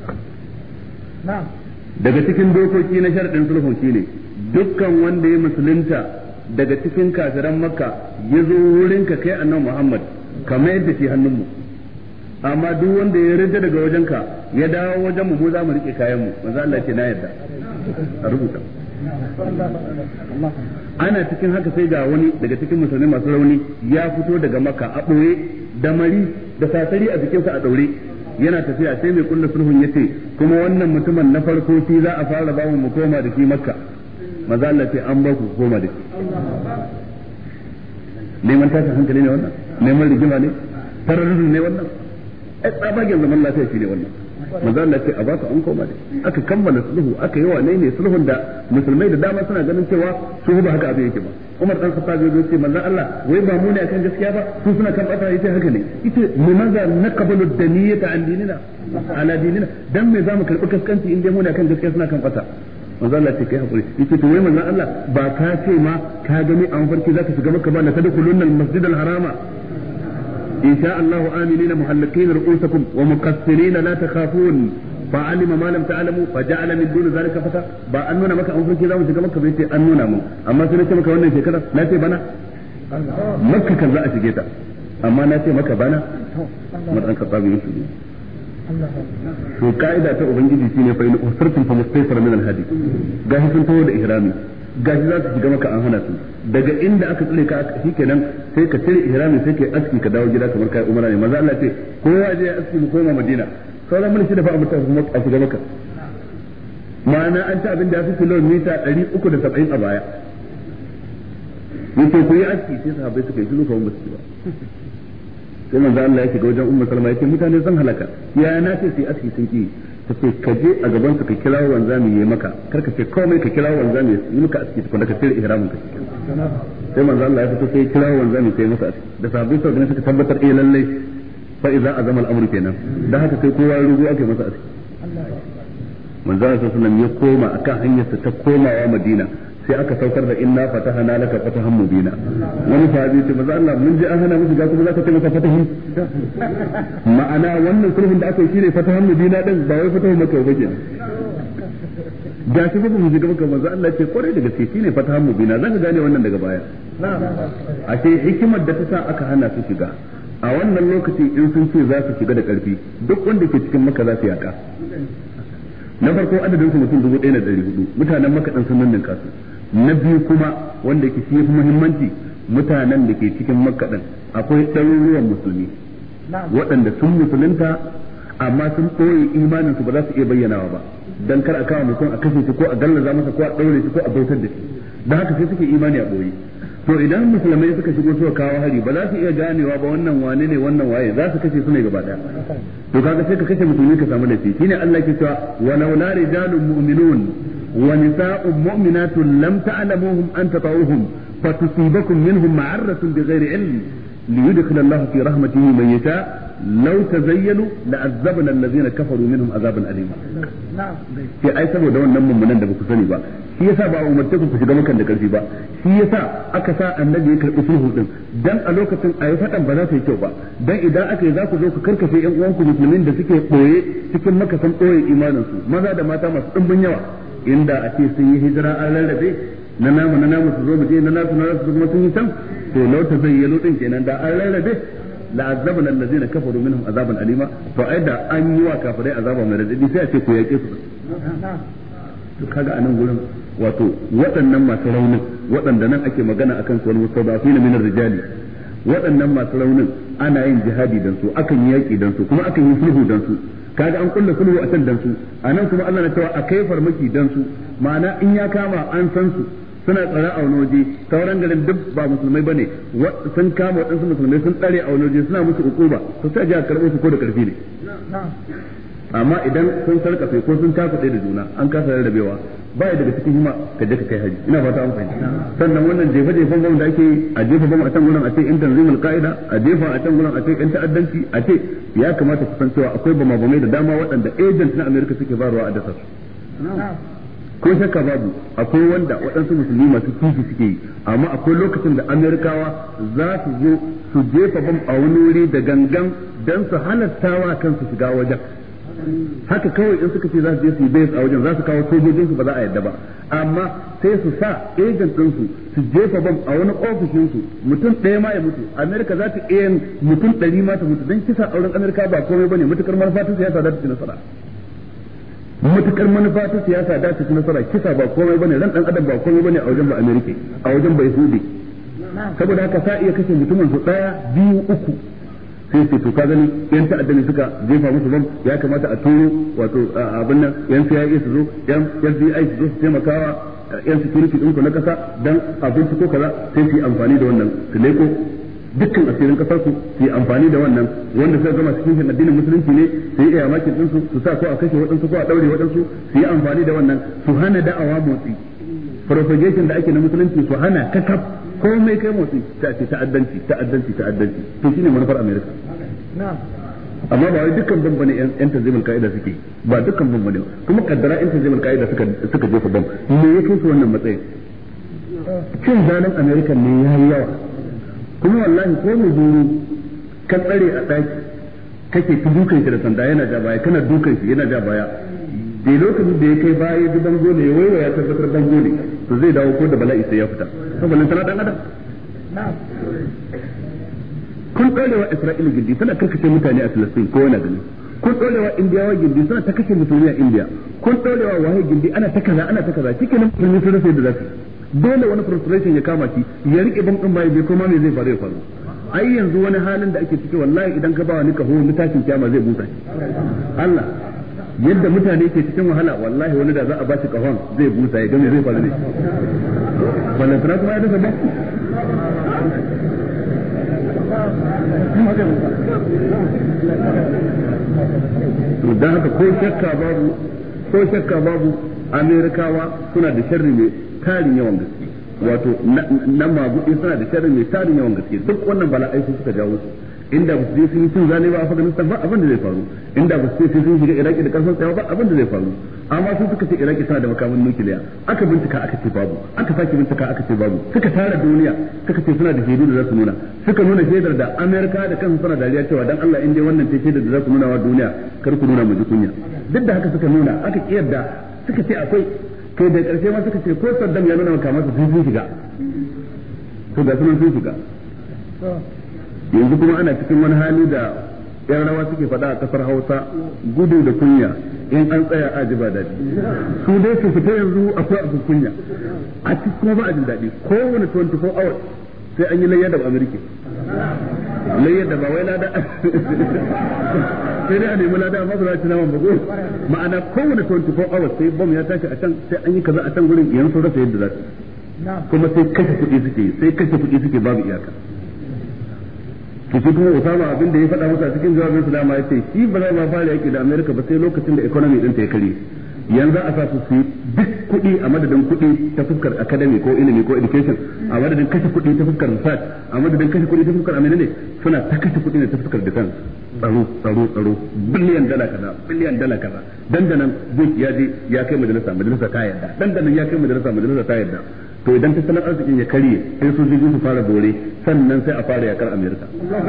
daga cikin dokoki na sharadin sulhu shine dukkan wanda ya musulunta daga cikin kafiran Makka ya zo wurin ka kai annabi Muhammad kamar yadda shi hannun mu amma duk wanda ya rinda daga wajenka ya dawo wajen mu za mu rike kayan mu manzo Allah ya ce na yarda a rubuta ana cikin haka sai ga wani daga cikin musulmai masu rauni ya fito daga Makka a ɓoye da mari da sasari a jikinsa a ɗaure yana tafiya sai mai kulla sulhun yace kuma wannan mutumin na farko shi za a fara ba mu koma da shi Makka maza Allah ce an ba ku koma da shi neman tashin hankali ne wannan neman rigima ne terrorism ne wannan ai tsabagen zaman lafiya shi ne wannan manzo Allah ce a baka an koma da aka kammala sulhu aka yi wa ne sulhun da musulmai da dama suna ganin cewa su ba haka abin yake ba Umar dan Khattab ya ce manzo Allah wai ba mu ne akan gaskiya ba su suna kan bata yace haka ne ita limaza naqbalu daniyata an dinina ala dinina dan me zamu karbi kaskanci in dai mu ne akan gaskiya suna kan bata manzo Allah ce kai hakuri yace to wai manzo Allah ba ka ce ma ka gani an farki zaka shiga Makka ba la tadkhulunna al-masjid al-harama إن شاء الله آمنين محلقين رؤوسكم ومقصرين لا تخافون فعلم ما لم تعلموا فجعل من دون ذلك فتى با أننا مكة أنفر كذا وشكا مكة بيتي أننا مو أما سنة مكة وانا شكرا لا تي بنا مكة كذا أشكيتا أما ناتي مكة بنا مرأة كطابي يسوي to ka'ida ta ubangiji shine fa in usirtum fa mustaysara min al-hadi gashi sun tawo da ihrami gashi za su shiga maka an hana su daga inda aka tsire ka shikenan sai ka cire ihrami sai ka aski ka dawo gida kamar kai umara ne maza Allah ce kowa je ya aski mu koma Madina sauran mun shi da fa mutum kuma a shiga maka ma'ana an ta abin da ya fi kilomita 370 a baya yace ku yi aski sai sahabbai suka yi shiru kawai basu ba sai manzo Allah ya shiga wajen Ummu Salma yace mutane sun halaka ya na ce sai aski sun ki tace ka je a gaban ka kira wanzami yayi maka karka ce komai ka kira wanzami yi maka aski tukun ka cire ihramin ka sai manzo Allah ya fito sai kira wanzami sai masa aski da sahabbai suka tabbatar lalle fa idza azama al-amru kenan dan haka sai kowa rugo ake masa aski manzo Allah sallallahu alaihi wasallam ya koma akan hanyarsa ta komawa Madina sai aka saukar da inna fatahana laka fatahan mubina wani sahabi ce manzo Allah mun ji an hana mu shiga kuma zaka ce maka fatahi ma'ana wannan sulhun da aka yi shine fatahan mubina din ba wai fatahu maka ba ke da shi ba mu shiga maka manzo Allah ce kwarai da gaske shine fatahan mubina zaka gane wannan daga baya a ce hikimar da ta sa aka hana su shiga a wannan lokaci in sun ce za su shiga da karfi duk wanda ke cikin maka za su yaka na farko adadin su mutum 1400 mutanen makaɗan sun nan kasu na biyu kuma wanda ke shi muhimmanci mutanen da ke cikin makaɗan akwai ɗaruruwan musulmi waɗanda sun musulunta amma sun ɓoye imanin su ba za su iya bayyanawa ba dan kar a kawo mutum a kashe shi ko a gallaza masa ko a ɗaure shi ko a bautar da shi dan haka sai suke imani a ɓoye to idan musulmai suka shigo suka kawo hari ba za su iya ganewa ba wannan wane ne wannan waye za su kashe su ne gaba daya to kaga sai ka kashe musulmi ka samu laifi shine Allah ke cewa walau la rijalun mu'minun wa nisa'un mu'minatun lam ta'lamuhum an tatawuhum fatusibakum minhum ma'arratun bighairi ilm liyudkhil Allah fi rahmatihi man yasha law tazayyalu la'azzabna alladhina kafaru minhum azaban alima sai ai saboda wannan mummunan da baku sani ba shi yasa ba umarce ku shiga makan da karfi ba shi yasa aka sa annabi ya karbi sulhu din dan a lokacin ayi fadan ba za ta yi kyau ba dan idan aka yi za ku zo ku karkashe ƴan uwanku musulmin da suke boye cikin makasan boye imanin su maza da mata masu dimbin yawa inda a ce sun yi hijira an rarrabe na namu su zo mu je na nasu kuma sun yi can to lau ta zayyano din kenan da an rarrabe la'azzabna allazina kafaru minhum azaban alima to ai da an yi wa kafirai azaba mai radadi sai a ce ku yake su to kaga anan gurin wato waɗannan masu raunin waɗanda nan ake magana akan su wal mustadafina min ar-rijali waɗannan masu raunin ana yin jihadi dan su akan yi yaki dan su kuma akan yi sulhu dan su kaga an kulla sulhu a can dan su anan kuma Allah na cewa akai farmaki dan su ma'ana in ya kama an san su suna tsare a wani waje sauran garin duk ba musulmai bane sun kama waɗansu musulmai sun tsare a wani waje suna musu hukuma to sai a karɓo su ko da karfi ne amma idan sun sarkafe ko sun takuɗe da juna an kasa rarrabewa ba ya daga cikin hima ka je ka kai haji ina fata an fahimta sannan wannan jefa-jefan bam da ake a jefa bam a can gurin a ce in tanzimul qaida a jefa a can gurin a ce in ta'addanci a ce ya kamata ku san cewa akwai bama-bamai da dama waɗanda agent na America suke barwa a dasa su ko shakka babu akwai wanda waɗansu musulmi masu kifi suke yi amma akwai lokacin da Amerikawa za su zo su jefa bam a wani wuri da gangan don su halattawa kansu shiga wajen haka kawai in suka ce za su je su yi base a wajen za su kawo sojojin su ba za a yadda ba amma sai su sa agent din su jefa bam a wani ofishin su mutum ɗaya ma ya mutu Amerika za ta iya mutum 100 ma ta mutu dan kisa auren Amerika ba komai bane mutukar manufa ta siyasa za ta ci nasara mutukar manufa ta siyasa za ta ci nasara kisa ba komai bane ran dan adam ba komai bane a wajen ba Amerika a wajen ba Yahudi saboda haka sa iya kashe mutumin su 1 2 3 sai to ka gani yan ta'adda ne suka jefa musu bam ya kamata a turo wato abin nan yan CIA su zo yan FBI su zo su taimakawa yan security ɗinku na kasa dan abinci ko kaza sai su yi amfani da wannan su leko dukkan asirin kasar su yi amfani da wannan wanda suka gama cikin addinin musulunci ne su yi iyamakin ɗinsu su sa ko a kashe waɗansu ko a ɗaure waɗansu su yi amfani da wannan su hana da'awa motsi propagation da ake na musulunci su hana kakaf komai kai motsi ta ce ta'addanci to shine manufar America amma ba wai dukkan bam bane yan tanzimul kaida suke ba dukkan bam bane kuma kaddara yan tanzimul kaida suka jefa bam me yake su wannan matsayin cin zalin America ne yayi yawa kuma wallahi ko mu duru kan tsare a daki kake ta dukan shi da sanda yana ja baya kana dukan shi yana ja baya da lokacin da ya kai baya da bango ne waiwa ya tabbatar bango ne to zai dawo ko da bala'i sai ya fita saboda tana dan adam kun ɗorewa Isra'ila gindi tana karkace mutane a Filistin ko wani gani kun ɗorewa Indiyawa gindi suna ta kashe musulmi a Indiya kun ɗorewa wahayi gindi ana ta kaza cikin nan musulmi sun rasa yadda za su dole wani frustration ya kama shi ya rike bam din bai bai koma me zai faru ya faru ai yanzu wani halin da ake ciki wallahi idan ka ba wani kaho mutashin kiyama zai busa shi Allah yadda mutane ke cikin wahala wallahi wani da za a ba shi kahon zai busa ya ga me zai faru ne wannan tana kuma ya dace ba dan haka ko shakka babu Amerikawa suna da sharri mai tarin yawan gaske wato na magudi suna da sharri mai tarin yawan gaske duk wannan bala'ai su suka jawo su inda ba su je sun yi cin zane ba a Afghanistan ba abin da zai faru inda ba su je sun shiga Iraki da karfin tsayawa ba abin da zai faru amma sun suka ce Iraki tana da makamin nukiliya aka bincika aka ce babu aka sake bincika aka ce babu suka tara duniya suka ce suna da shaidu da za su nuna suka nuna shaidar da Amerika da kansu suna dariya cewa dan Allah in dai wannan ce shaidar da za ku nuna wa duniya kar ku nuna mu ji kunya duk da haka suka nuna aka kiyarda suka ce akwai to da karshe ma suka ce ko Saddam ya nuna makamansa sun shiga to ga sunan sun shiga yanzu kuma ana cikin wani hali da yan rawa suke faɗa a kasar Hausa gudu da kunya in an tsaya a ji ba daɗi su dai su fita yanzu akwai abin kunya a cikin kuma ba a jin daɗi kowane 24 hours sai an yi layyar da Amerika layyar da ba wai lada sai dai a nemi lada amma ba za a ci naman bago ma'ana kowane 24 hours sai bom ya tashi a can sai an yi kaza a can gurin yanzu rasa yadda za su kuma sai kashe kuɗi suke babu iyaka to shi kuma Usama abin da ya faɗa masa cikin jawabin su dama yace shi ba zai ma fara yaki da America ba sai lokacin da economy din ta ya kare yanzu a sa su duk kuɗi a madadin kuɗi ta fuskar academy ko ilimi ko education a madadin kashe kuɗi ta fuskar research a madadin kashe kuɗi ta fuskar amina ne suna ta kashe kuɗi ne ta fuskar defense tsaro biliyan dala kaza dandanan zai ya je ya kai majalisa ta yarda dandanan ya kai majalisa ta yarda to idan tattalin arzikin ya karye sai sojoji su fara bore sannan sai a fara yakar Amerika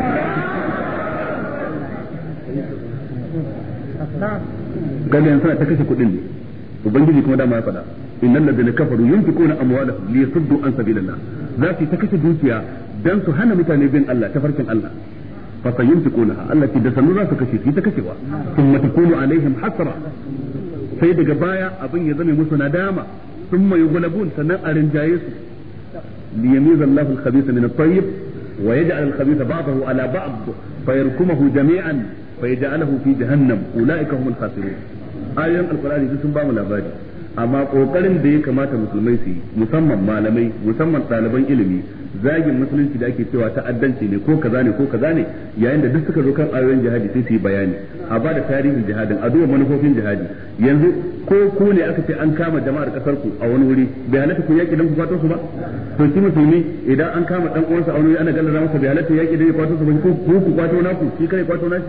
galiyan suna ta kashe kuɗin ne ubangiji kuma dama ya faɗa innal ladina kafaru yunfiquna amwalahum liyasuddu an sabilillah za su ta kashe dukiya dan su hana mutane bin Allah ta farkin Allah fa sayunfiqunaha Allah ce da sanu za su kashe su ta kashewa thumma takunu alaihim hasra sai daga baya abin ya zame musu nadama thumma yughlabun sannan a rinjaye su liyamiza Allahu al-khabitha min at-tayyib wa yaj'al al-khabitha ba'dahu ala ba'd fayarkumuhu jami'an fayaj'aluhu fi jahannam ulaika humul khasirun. ayoyin alqur'ani sun ba mu labari, amma kokarin da ya kamata musulmai su yi, musamman malamai, musamman ɗaliban ilimi, zagin musulunci da ake cewa ta'addanci ne ko kaza ne ko kaza ne, yayin da duk suka zo kan ayoyin jihadi sai su yi bayani, a ba da tarihin jihadin, a duba manufofin jihadi. Yanzu ko ku ne aka ce an kama jama'ar kasar ku a wani wuri, bai halatta ku yaki dan ku kwato su ba? To shi musulmi idan an kama dan uwansa a wani wuri ana gallaza masa, bai halatta yaki dan ya kwato su ba, ko ku kwato naku, shi kare kwato nashi?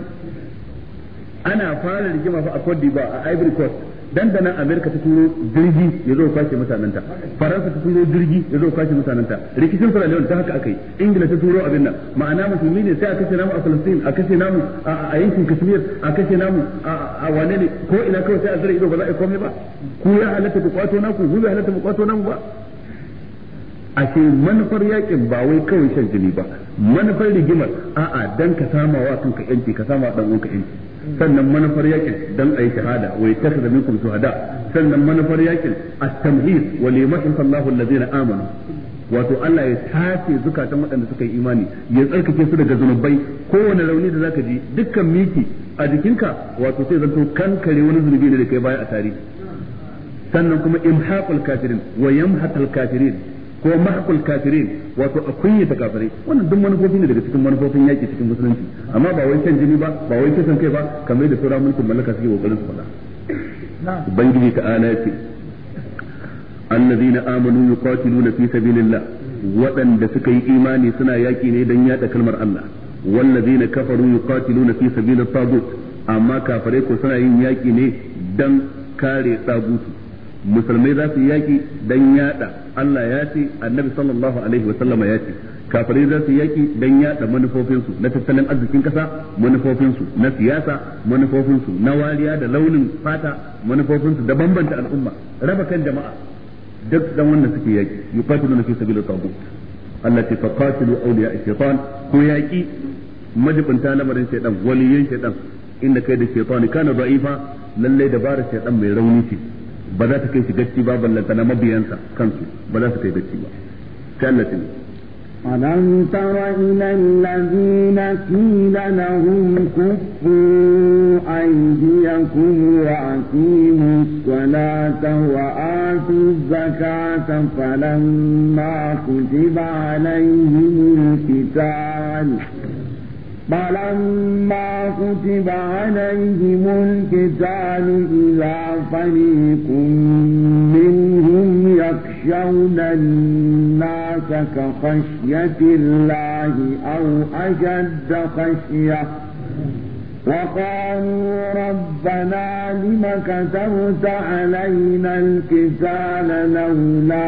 Ana fara rigima fa a Cote d'Ivoire, a Ivory Coast, dandanan Amerika ta turo jirgi ya zo kwashe mutanenta, Faransa ta turo jirgi ya zo kwashe mutanenta, rikicin Sierra Leone ta haka akai, Ingila ta turo abin nan, ma'ana musulmi ne sai a kashe namu a Palestine, a kashe namu a yankin Kashmir, a kashe namu a wane ne, ko ina kawai sai a zara ido ba za a yi komai ba. Ku ya halatta ku kwato naku, ku ya halatta ku kwato namu ba. Ashe manufar yakin ba wai kawai shan jini ba, manufar rigimar a'a dan ka sama wa kanka yanci, ka sama dan uwanka yanci. Sannan manufar yakin dan ayi shahada wa yattakhidha minkum shuhada. Sannan manufar yakin at-tamhid wa limahin sallahu allazina amanu, wato Allah ya tace zukatan waɗanda suka yi imani, ya tsarkake su daga zunubai. Kowane rauni da zaka ji, dukkan miki a jikinka, wato sai zanto kankare wani zunubi ne da kai baya a tarihi. Sannan kuma imhaqul kafirin wa yamhaqul kafirin ko mahqul kafirin, wato a kunyata kafirai. Wannan duk manufofi ne daga cikin manufofin yaki cikin musulunci, amma ba wai kan jini ba, ba wai kisan kai ba, kamar da sauran mulkin mallaka suke kokarin su faɗa. Ubangiji ta'ala yace allazina amanu yuqatiluna fi sabilillah, waɗanda suka yi imani suna yaki ne dan yada kalmar Allah. Wallazina kafaru yuqatiluna fi sabilit tagut, amma kafirai ko suna yin yaki ne dan kare tagutu. Musulmai za su yaki dan yada Allah ya ce, Annabi sallallahu alaihi wa sallama ya ce. Kafirai za su yaki dan yada manufofinsu na tattalin arzikin kasa, manufofinsu na siyasa, manufofinsu na wariya da launin fata, manufofinsu da bambanta al'umma, raba kan jama'a, duk dan wannan suke yaki. Yuqatiluna fi sabilit taghut, Allah ce faqatilu awliya ash-shaytan, ko yaki majibinta lamarin shaytan, waliyan shaytan, inda kai da shaytani kana da'ifa, lalle dabarar shaytan mai rauni ce, ba za ta kai shi gaci ba, ballanta na mabiyansa kansu ba za su kai gaci ba. sai Allah ce ألم تر إلى الذين قيل لهم كفوا أيديكم وأقيموا الصلاة وآتوا الزكاة فلما كتب عليهم القتال إذا فريق منهم يخشون الناس كخشية الله أو أشد خشية وقالوا ربنا لم كتبت علينا القتال لولا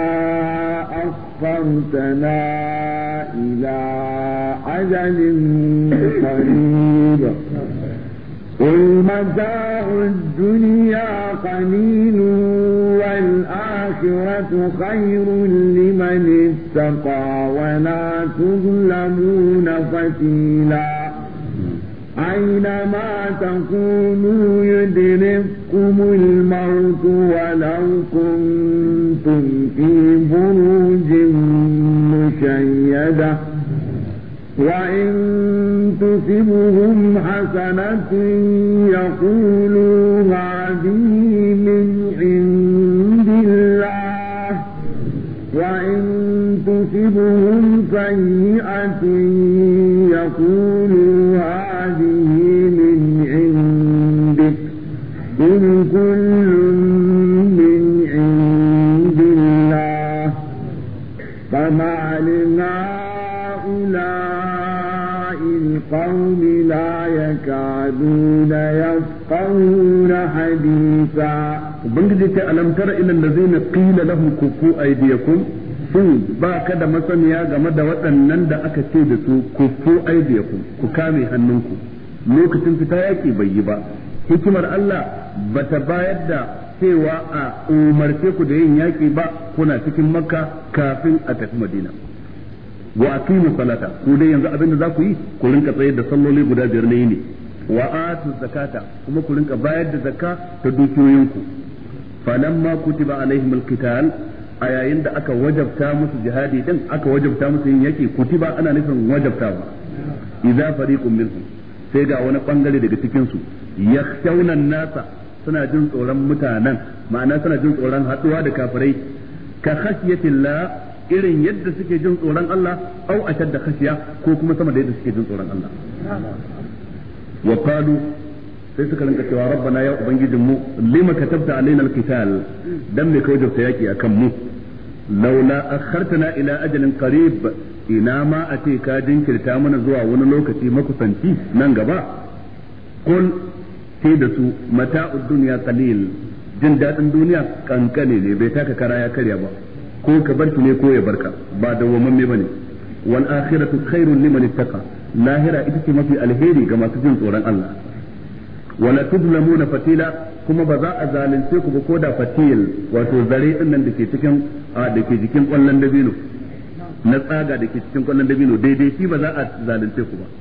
أخرتنا إلى أجل قريب قل متاع الدنيا قليل والآخرة خير لمن اتقى ولا تظلمون فتيلا أينما تكونوا يدرككم الموت ولو كنتم في بروج مشيدة وإن تصبهم حسنة يقولوا هذه من عند الله وإن تصبهم سيئة يقولوا هذه من عندك قل كل من عند الله فما لهؤلاء القوم لا يكادون يفقهون حديثا ubangiji ta alam tara ila allazina qila lahum kufu aydiyakum sun ba ka da masaniya game da waɗannan da aka ce da su kufu aydiyakum ku kame hannunku lokacin fita yaki bai yi ba hikimar Allah bata bayar da cewa a umarce ku da yin yaki ba kuna cikin makka kafin a tafi madina wa aqimu salata ku dai yanzu abin da za ku yi ku rinka tsayar da salloli guda biyar na yini wa atu zakata kuma ku rinka bayar da zakka ta dukiyoyinku falamma kutiba alaihim alqital a yayin da aka wajabta musu jihadi din aka wajabta musu yin yaki kutiba ana nufin wajabtawa idza fariqun minhum sai ga wani bangare daga cikin su yakhshawna an-nasa suna jin tsoron mutanen ma'ana suna jin tsoron haduwa da kafirai ka khashyatillah irin yadda suke jin tsoron Allah au ashadda khashya ko kuma sama da yadda suke jin tsoron Allah wa qalu sai suka rinka cewa rabbana ya ubangijin mu lima katabta alaina alqital dan me kawai da yaki akan mu laula akhartana ila ajalin qarib ina ma a ce ka jinkirta mana zuwa wani lokaci makusanci nan gaba qul sai da su mata'ud dunya qalil jin dadin duniya kankane ne bai taka kara ya karya ba ko ka bar ne ko ya barka ba da wamamme bane wal akhiratu khairun liman ittaqa lahira ita ce mafi alheri ga masu jin tsoron Allah wala tudlamuna fatila kuma ba za a zalunce ku ba ko da fatil wato zare din nan dake cikin dake jikin kwallon dabino na tsaga dake cikin kwallon dabino daidai shi ba za a zalunce ku ba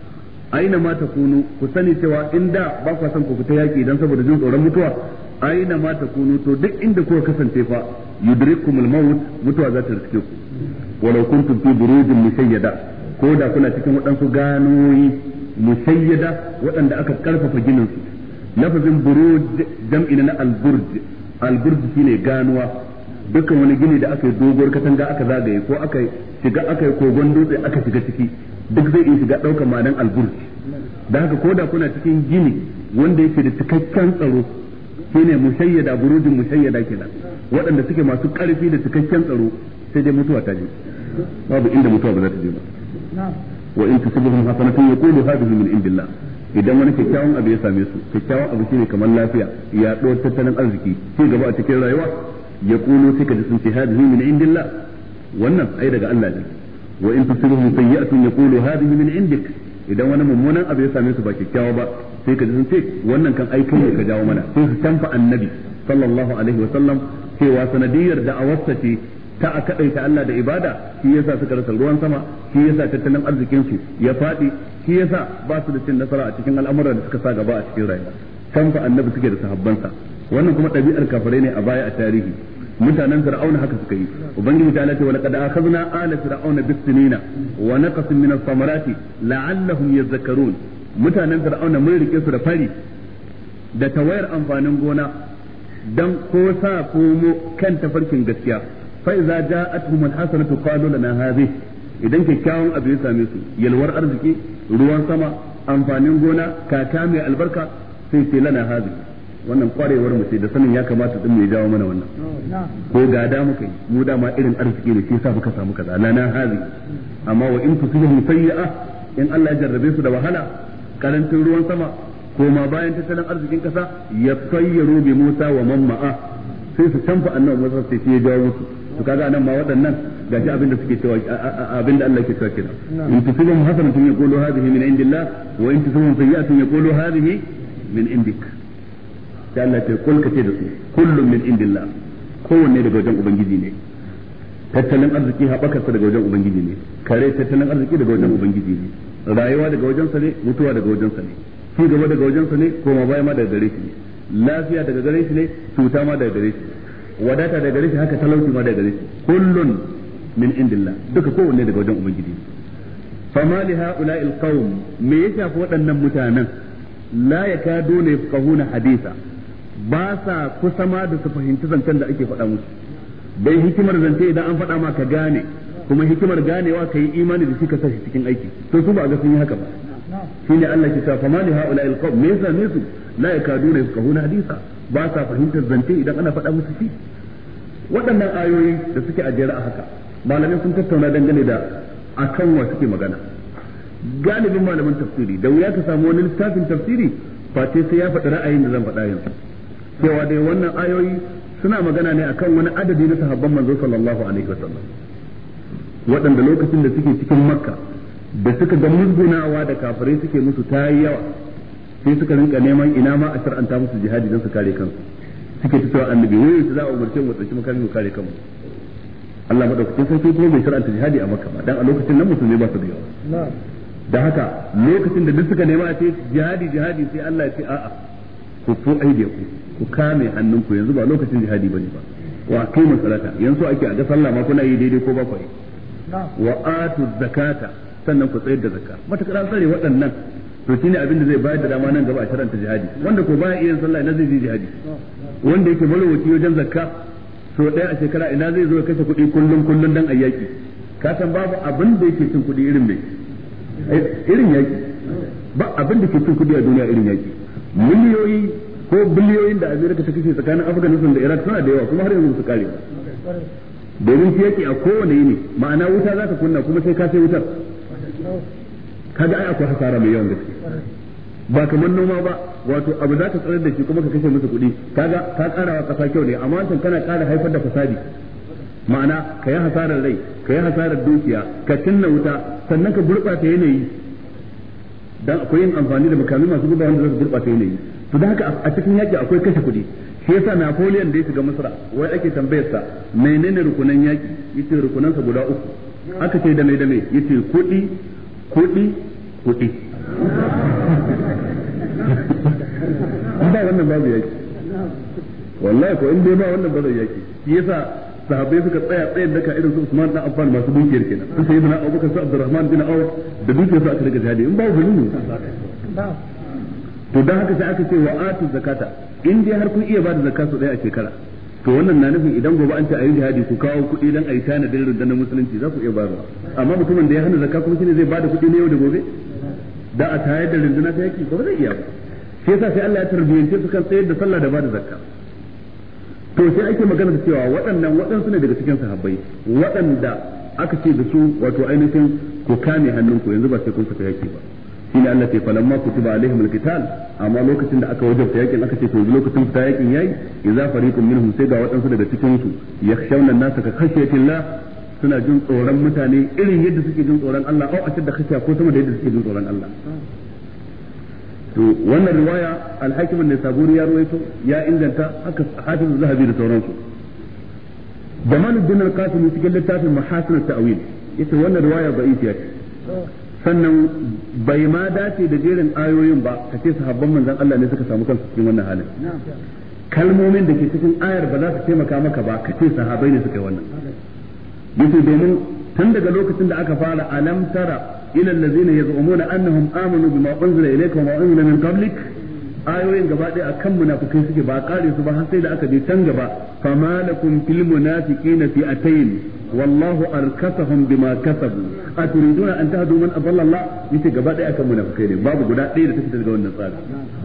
aina ma takunu ku sani cewa inda ba ku san ku fita yaki dan saboda jin tsoron mutuwa aina ma takunu to duk inda kuka kasance fa yudrikumul maut mutuwa za ta riske ku walau kuntum fi burujin mushayyada ko da kuna cikin waɗansu ganoyi mushayyada waɗanda aka karfafa ginin su lafazin buruj jam'i na al-burj shine ganuwa dukkan wani gini da aka yi doguwar katanga aka zagaye ko aka shiga aka yi kogon dutse aka shiga ciki duk zai iya shiga ɗaukar ma'anan al-burj da haka ko da kuna cikin gini wanda yake da cikakken tsaro shine mushayyada burujin mushayyada kenan waɗanda suke masu ƙarfi da cikakken tsaro sai dai mutuwa ta je babu inda mutuwa ba za ta je ba wa in tusibhum hasanatun yaqulu hadhihi min indillah idan wani kyakkyawan abu ya same su kyakkyawan abu shine kamar lafiya ya ɗora tattalin arziki ci gaba a cikin rayuwa yaqulu sai ka ji sun ce hadhihi min indillah wannan ai daga Allah ne wa in tusibhum sayyi'atun yaqulu hadhihi min indik idan wani mummunan abu ya same su ba kyakkyawa ba sai ka ji sun ce wannan kan ai kai ne ka jawo mana sai su tanfa annabi sallallahu alaihi wa sallam cewa sanadiyar da'awarsa ce ta a kadaita Allah da ibada shi yasa suka rasa ruwan sama shi yasa tattalin arzikin su ya fadi shi yasa ba su da cin nasara a cikin al'amuran da suka sa gaba a cikin rayuwa tanfa annabi suke da sahabbansa wannan kuma ɗabi'ar kafirai ne a baya a tarihi mutanen fir'auna haka suka yi ubangiji ta ce wa laqad akhadna ala fir'auna bis-sinina wa naqasin min as-samarati la'allahum yadhakkarun mutanen fir'auna mun rike su da fari da tawayar amfanin gona dan ko sa komo kan tafarkin gaskiya fa iza ja'atuhum al-hasanatu qalu lana hadhihi idan kyakkyawan abu ya same su yalwar arziki ruwan sama amfanin gona kaka mai albarka sai ce lana hadhihi wannan kwarewar mu ce da sanin ya kamata din mai jawo mana wannan ko gada muka yi mu dama irin arziki ne shi yasa muka samu kaza lana hazi amma wa in tusibhum sayyi'a in Allah ya jarrabe su da wahala karantin ruwan sama ko ma bayan tattalin arzikin kasa ya sayyaru bi Musa wa man ma'a sai su canfa annabi Musa sai ya jawo musu to kaga anan ma waɗannan gashi abinda suke cewa abinda Allah ke cewa kenan in tusibhum hasanatun yaqulu hadhihi min indillah wa in tusibhum sayyi'atun yaqulu hadhihi min indik sai Allah ce kul kace da su kullum min indillah kowanne daga wajen ubangiji ne tattalin arziki haɓakarsa daga wajen ubangiji ne kare tattalin arziki daga wajen ubangiji ne rayuwa daga wajen sa ne mutuwa daga wajen sa ne ci gaba daga wajen sa ne koma baya ma daga gare shi ne lafiya daga gare shi ne cuta ma daga gare shi wadata daga gare shi haka talauci ma daga gare shi kullun min indillah duka kowanne daga wajen ubangiji fama li ha'ula'il qaum me ya shafi waɗannan mutanen la yakaduna yafqahuna hadisa ba sa kusa ma da su fahimci zancen da ake faɗa musu dai hikimar zance idan an faɗa ma ka gane kuma hikimar ganewa ka yi imani da shi ka sashi cikin aiki to su ba ga sun yi haka ba shine Allah ke cewa fama li ha'ula'il qaum me yasa ne su la yakaduna yafqahuna hadisa ba sa fahimtar zance idan ana faɗa musu shi waɗannan ayoyi da suke a jere a haka malamai sun tattauna dangane da akan wa suke magana galibin malaman tafsiri da wuya ka samu wani littafin tafsiri face sai ya faɗi ra'ayin da zan faɗa yanzu cewa dai wannan ayoyi suna magana ne akan wani adadi na sahabban manzo sallallahu alaihi wasallam waɗanda lokacin da suke cikin makka da suka ga musgunawa da kafirai suke musu tayi yawa sai suka rinka neman ina ma a shar'anta musu jihadi don su kare kansu suke ta cewa annabi wai su za a umarce mu tsaki makami mu kare kanmu Allah madaukakin sarki kuma bai shar'anta jihadi a makka ba dan a lokacin nan musulmai ba su da yawa da haka lokacin da duk suka nema a ce jihadi sai Allah ya ce a'a ku fu aidiyakum ku kame hannunku yanzu ba lokacin jihadi bane ba wa aqimu salata yanzu ake a ga sallah ma kuna yi daidai ko ba ku yi wa atu zakata sannan ku tsayar da zakka matakar an tsare waɗannan to shine abin da zai bayar da dama nan gaba a sharanta jihadi wanda ko baya iya sallah ina zai je jihadi wanda yake marwaci wajen zakka so ɗaya a shekara ina zai zo ya kashe kuɗi kullum dan ayyaki ka san babu abin da yake cin kuɗi irin yaki ba abin da ke cin kuɗi a duniya irin yaki miliyoyi ko biliyoyin da Amerika ta kashe tsakanin Afghanistan da Iraq suna da yawa kuma har yanzu su kare domin shi yake a kowane yini ma'ana wuta za ka kunna kuma sai ka sai wutar kaga ai akwai hasara mai yawan gaske ba kamar noma ba wato abu za ka tsarar da shi kuma ka kashe masa kuɗi kaga ka karawa kasa kyau ne amma wancan kana kara haifar da fasadi ma'ana ka yi hasarar rai ka yi hasarar dukiya ka cinna wuta sannan ka gurɓata yanayi dan akwai yin amfani da makamai masu guba wanda za su gurɓata yanayi to da haka a cikin yaki akwai kashe kuɗi shi yasa Napoleon da ya shiga Misra wai ake tambayar sa menene rukunan yaki yace rukunansa guda uku aka ce da me yace kuɗi ba wannan babu yaki wallahi ko in dai ba wannan babu yaki shi yasa sahabbai suka tsaya tsayin daka irin su Usman dan Affan masu dukiyar kenan su sai ibn Abubakar su Abdurrahman bin Auf da dukiyar su aka riga jihadi in babu gulumi to dan haka sai aka ce wa atu zakata in dai har kun iya bada zakka su daya a shekara to wannan na nufin idan gobe an ce ayi jihadi ku kawo kuɗi dan ayi tanadin rundunar musulunci za ku iya bayarwa amma mutumin da ya hana zakka kuma shine zai bada kuɗi ne yau da gobe da a tayar da runduna ta yaki ba zai iya ba shi yasa sai Allah ya tarbiyyance su kan tsayar da sallah da bada zakka to sai ake magana da cewa waɗansu ne daga cikin sahabbai waɗanda aka ce da su wato ainihin ku kame hannunku yanzu ba sai kun fita yaki ba shine Allah ce falamma kutiba alaihim alqital amma lokacin da aka wajabta yakin aka ce to lokacin fita yakin yayi idza fariqun minhum sai ga waɗansu daga cikin su yakhshawna an-nasa ka khashyatillah suna jin tsoron mutane irin yadda suke jin tsoron Allah au ashadda khashya ko sama da yadda suke jin tsoron Allah to wannan riwaya al-Hakim an-Nisaburi ya ruwaito ya inganta haka Hafiz az-Zahabi da sauransu Jamaluddin al-Qasimi cikin littafin Mahasin at-Ta'wil yace wannan riwaya da'ifiya ce sannan bai ma dace da jerin ayoyin ba kace sahabban manzon Allah ne suka samu kansu cikin wannan halin kalmomin da ke cikin ayar ba za su taimaka maka ba kace sahabbai ne suka yi wannan yace domin tun daga lokacin da aka fara alam tara ila allazina yaz'umuna annahum amanu bima unzila ilayka wa ma unzila min qablik ayoyin gaba ɗaya akan munafikai suke ba kare su ba har sai da aka je can gaba fama lakum fil munafiqina fi'atayn wallahu arkasahum bima kasabu aturiduna an tahdu man adalla Allah yace gaba ɗaya akan munafikai ne babu guda ɗaya da ta fita daga wannan tsari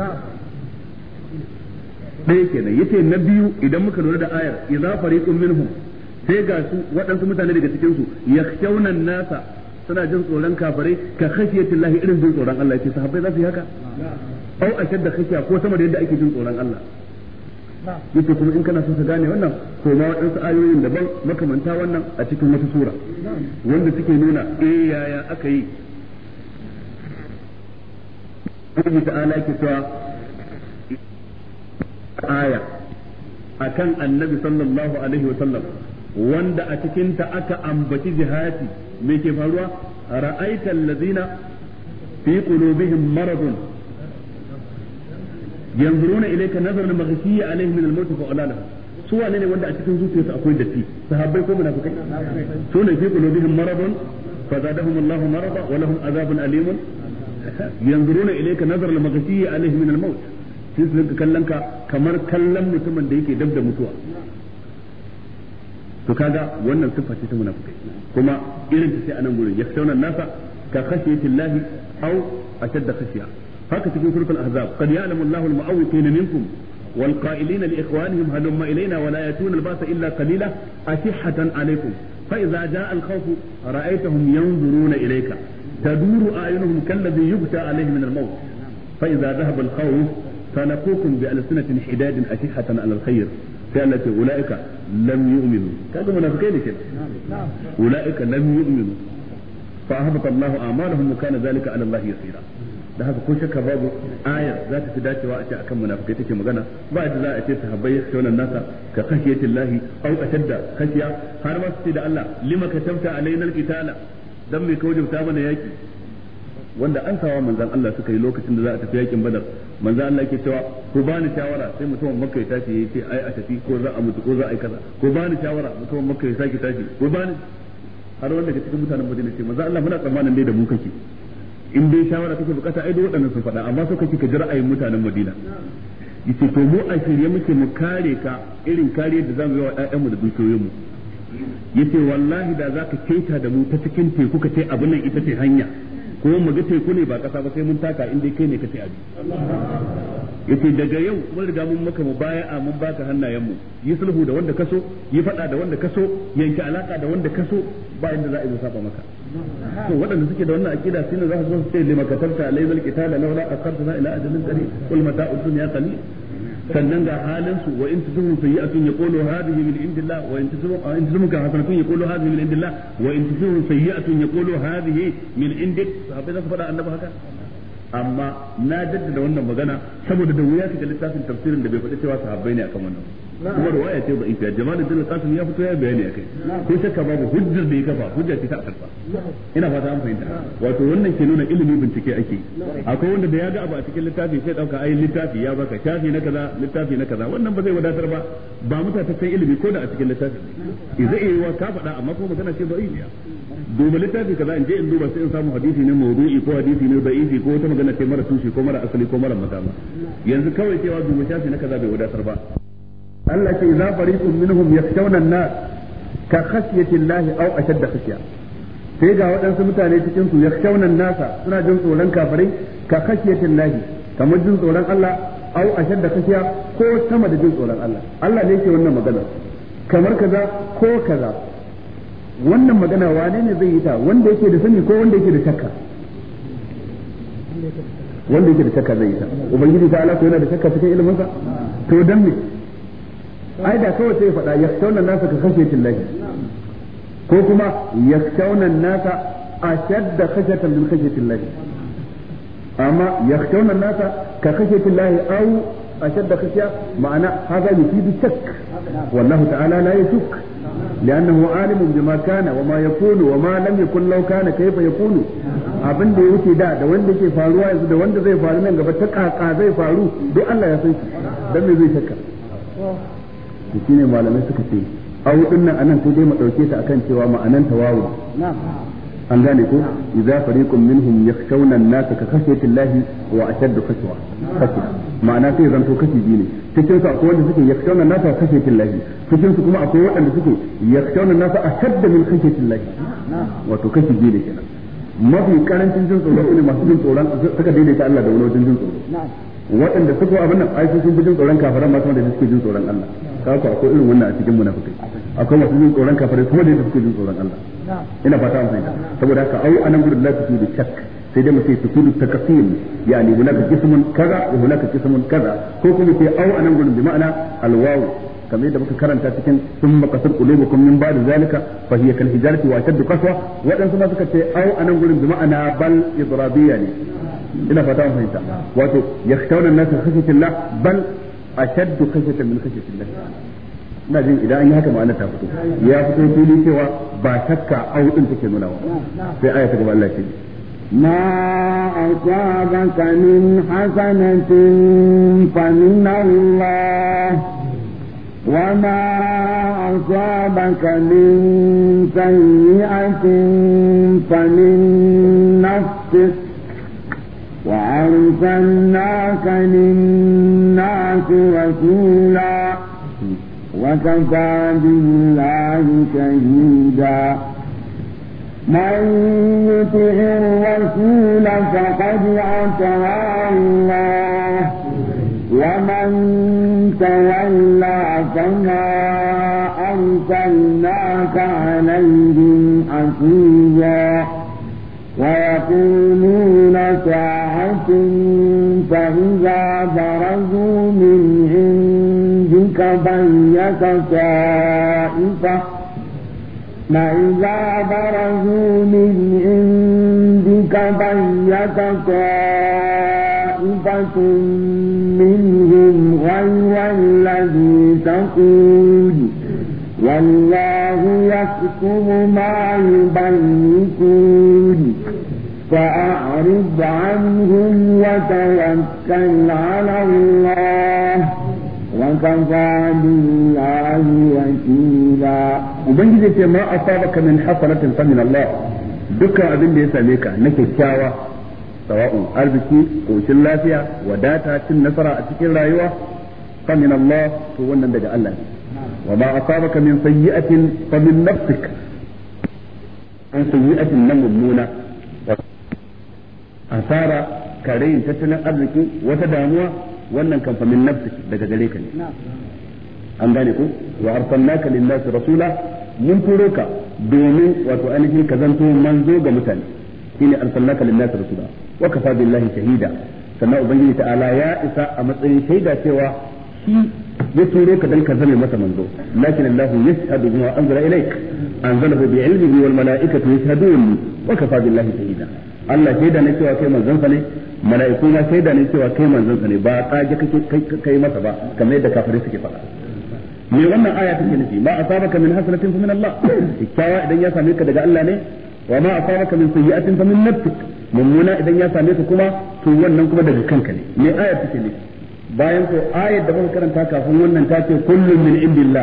ɗaya kenan yace na biyu idan muka lura da ayar idza fariqun minhum sai ga su waɗansu mutane daga cikin su yakhshawna nasa suna jin tsoron kafirai ka khashiyatillahi irin jin tsoron Allah yace sahabbai za su yi haka au ashadda khashiya ko sama da yadda ake jin tsoron Allah yace kuma in kana so ka gane wannan ko ma waɗansu ayoyin daban makamanta wannan a cikin wata sura wanda suke nuna yaya aka yi Allah ta'ala ke cewa aya akan annabi sallallahu alaihi wa sallam wanda a cikin ta aka ambaci jihati me ke faruwa ra'aita allazina fi qulubihim maradun yanzuruna ilayka nazaran maghshiyya alaihim min al-maut fa ulana su wane ne wanda a cikin zuciyarsu akwai datti sahabbai ko munafikai su ne fi qulubihim maradun fa zadahum Allahu marada wa lahum azabun alimun yanzuruna ilayka nazaran maghshiyya alaihim min al-maut sai su rinka kallon ka kamar kallon mutumin da yake dab da mutuwa to kaga wannan sifa ce ta munafikai kuma irin ta sai anan gurin yakhshawna an-nasa ka khashiyatillahi aw ashadda khashya haka cikin suratul ahzab qad ya'lamu Allahu al-mu'awwiqina minkum wal qa'ilina li ikhwanihim halumma ilayna wa la yatuna al-ba'sa illa qalila ashihatan alaykum fa idza ja'a al-khawf ra'aytahum yanzuruna ilayka taduru a'yunuhum kalladhi yughta alayhi min al-maut fa idza dhahaba al-khawf فنقوكم بألسنة حداد أشحة على الخير قالت أولئك لم يؤمنوا كانوا منافقين كده أولئك لم يؤمنوا فأهبط الله أعمالهم وكان ذلك على الله يسيرا da haka ko shakka babu ayar za ta fi dacewa a ce akan munafikai take magana ba da za a ce sahabbai ya wannan nasa ka khashiyatillahi aw ashadda khashiya har ma su ce da Allah lima katabta alaina alqitala dan me ka wajabta mana yaki wanda an sawa manzon Allah suka yi lokacin da za a tafi yakin Badar manzon Allah yake cewa ku bani shawara sai mutumin Makka ya tashi yayi ce ai a tafi ko za a mutu ko za a yi kaza ku bani shawara mutumin Makka ya saki tashi ku bani har wanda ke cikin mutanen Madina ce manzon Allah muna tsammanin dai da mu kake in dai shawara kake bukata ai da waɗannan sun faɗa amma so kake ka ji ra'ayin mutanen Madina yace to mu a shirye muke mu kare ka irin kariyar da zamu yi wa ƴaƴanmu da dukiyoyinmu yace wallahi da zaka keta da mu ta cikin teku ka ce abin nan ita ce hanya ko mu ga teku ne ba kasa ba sai mun taka in dai kai ne ka ce abi yace daga yau mun riga mun maka mubaya'a mun baka hannayenmu yi sulhu da wanda kaso yi fada da wanda kaso yanke alaka da wanda kaso ba inda za a yi saba maka to waɗanda suke da wannan akida shine za su zo su ce lima katabta alaydal qitala laula aqartana ila ajalin qarib qul mata'ud dunya qalil sannan ga halin su wa in tusibu sayyi'atun yaqulu hadhihi min indillah wa in tusibu hasanatun yaqulu hadhihi min indillah wa in tusibu sayyi'atun yaqulu hadhihi min indik sahabbai za su faɗa annabi haka amma na jaddada wannan magana saboda da wuya kaga littafin tafsirin da bai faɗi cewa sahabbai ne akan wannan kuma ruwaya ce da'ifa Jamaluddin Qasim ya fito ya bayani akai ko shakka babu hujjar da ya kafa hujja ce ta akarfa ina fata an fahimta wato wannan ke nuna ilimi bincike ake akwai wanda da ya ga abu a cikin littafi sai dauka ai littafi ya baka shafi na kaza littafi na kaza wannan ba zai wadatar ba mutataccen ilimi ko da a cikin littafi zai yi wa ka faɗa amma ko magana ce da'ifa duba littafi kaza in je in duba sai in samu hadisi ne mawdu'i ko hadisi ne da'ifi ko wata magana ce mara tushe ko mara asali ko mara makama yanzu kawai cewa duba shafi na kaza bai wadatar ba Allah ce za fariqun minhum yakhshawna an-nas ka khashyati Allah aw ashadda khashya sai ga waɗansu mutane cikin su yakhshawna an-nasa suna jin tsoron kafirai ka khashyati Allah kamar jin tsoron Allah aw ashadda khashya ko sama da jin tsoron Allah Allah ne yake wannan magana kamar kaza ko kaza wannan magana wane ne zai yi ta wanda yake da sani ko wanda yake da shakka wanda yake da shakka zai yi ta ubangiji ta Allah ko yana da shakka cikin ilimin sa to dan me ai da kawai sai faɗa yakhshawna nasa ka khashyatin lahi ko kuma yakhshawna nasa ashadda khashyatan min khashyatin lahi amma yakhshawna nasa ka khashyatin lahi aw ashadda khashya ma'ana hada yufidu shakk wallahu ta'ala la yashuk لأنه عالم بما كان وما يكون وما لم يكن لو كان كيف يكون abin da ya wuce da wanda ke faruwa yanzu da wanda zai faru nan gaba ta kaka zai faru duk Allah ya san shi dan me zai shakka to shine malamai suka ce awu dinnan anan sai dai mu dauke ta akan cewa ma'anan tawawu an gane ko idza fariqun minhum yakhshawna an-nasa ka khashyati Allah wa ashaddu khashwa ma'ana sai zanto kashi biyu ne cikin su akwai wanda suke yakhshawna an-nasa ka khashyati Allah cikin su kuma akwai wanda suke yakhshawna an-nasa ashaddu min khashyati Allah wato kashi biyu ne kenan mafi karancin jin tsoro ne masu jin tsoron suka daidaita Allah da wani wajen jin tsoro waɗanda suka abin nan ai sun fi jin tsoron kafiran masu wanda suke jin tsoron Allah kaga akwai irin wannan a cikin munafikai akwai masu jin tsoron kafirai kuma da suke jin tsoron Allah ina fata an fahimta saboda haka ai anan gudun la tufidu shakk sai dai mu sai tufidu takfir yani hunaka qismun kaza wa hunaka qismun kaza ko kuma sai au anan gudun bi ma'ana alwaw kamar yadda muka karanta cikin summa qasar qulubukum min ba'd zalika fa hiya kal hijarati wa ashaddu qaswa wadansu ma suka ce au anan gudun bi ma'ana bal idrabiyya ne ina fata an fahimta wato yakhshawna an-nas khashyatillah bal ashaddu khashyatan min khashyatillah ina jin idan an yi haka ma'ana ta fito ya fito fili cewa ba shakka au din take nuna wa sai aya ta gaba Allah ce ما أصابك من حسنة فمن الله وما أصابك من سيئة فمن نفسك وأرسلناك للناس رسولا وكفى بالله شهيدا من يطع الرسول فقد أطاع الله ومن تولى فما أرسلناك عليهم حفيظا ويقولون ساعة فإذا برزوا من عندك بيت طائفة فإذا برزوا من عندك بيت طائفة منهم غير الذي تقول والله يكتب ما يبيتون فأعرض عنهم وتوكل على الله وكفى بالله وكيلا. وبنجي ما أصابك من حسنة فمن الله dukkan abin da ya same ka na kyakkyawa sawa'un arziki koshin lafiya wadata cin nasara a cikin rayuwa fa min Allah to wannan daga Allah ne wa ma asabaka min sayyi'atin fa min nafsik an sayyi'atin nan mummuna asara karayin tattalin arziki wata damuwa wannan kan fa min nafsik daga gare ka ne an gane ko wa arsalnaka lin-nasi rasula mun turo ka domin wato ainihin ka zanto manzo ga mutane shine arsalnaka lin-nasi rasula wa kafa billahi shahida sannan ubangiji ta'ala ya isa a matsayin shaida cewa shi ya turo ka dan ka zame masa manzo lakin Allah yashhadu bima anzala ilayk anzalahu bi ilmihi wal malaikatu yashhadun wa kafa billahi shahida Allah shaida ne cewa kai manzon sa ne mala'iku na shaida ne cewa kai manzon sa ne ba tsage kake kai masa ba kamar yadda kafirai suke faɗa me wannan aya take nufi ma asabaka min hasanatin fa min Allah kikkiawa idan ya same ka daga Allah ne wa ma asabaka min sayyi'atin fa min nafsik mummuna idan ya same ka kuma to wannan kuma daga kanka ne me aya take nufi bayan ko ayar da muka karanta kafin wannan ta ce kullun min indillah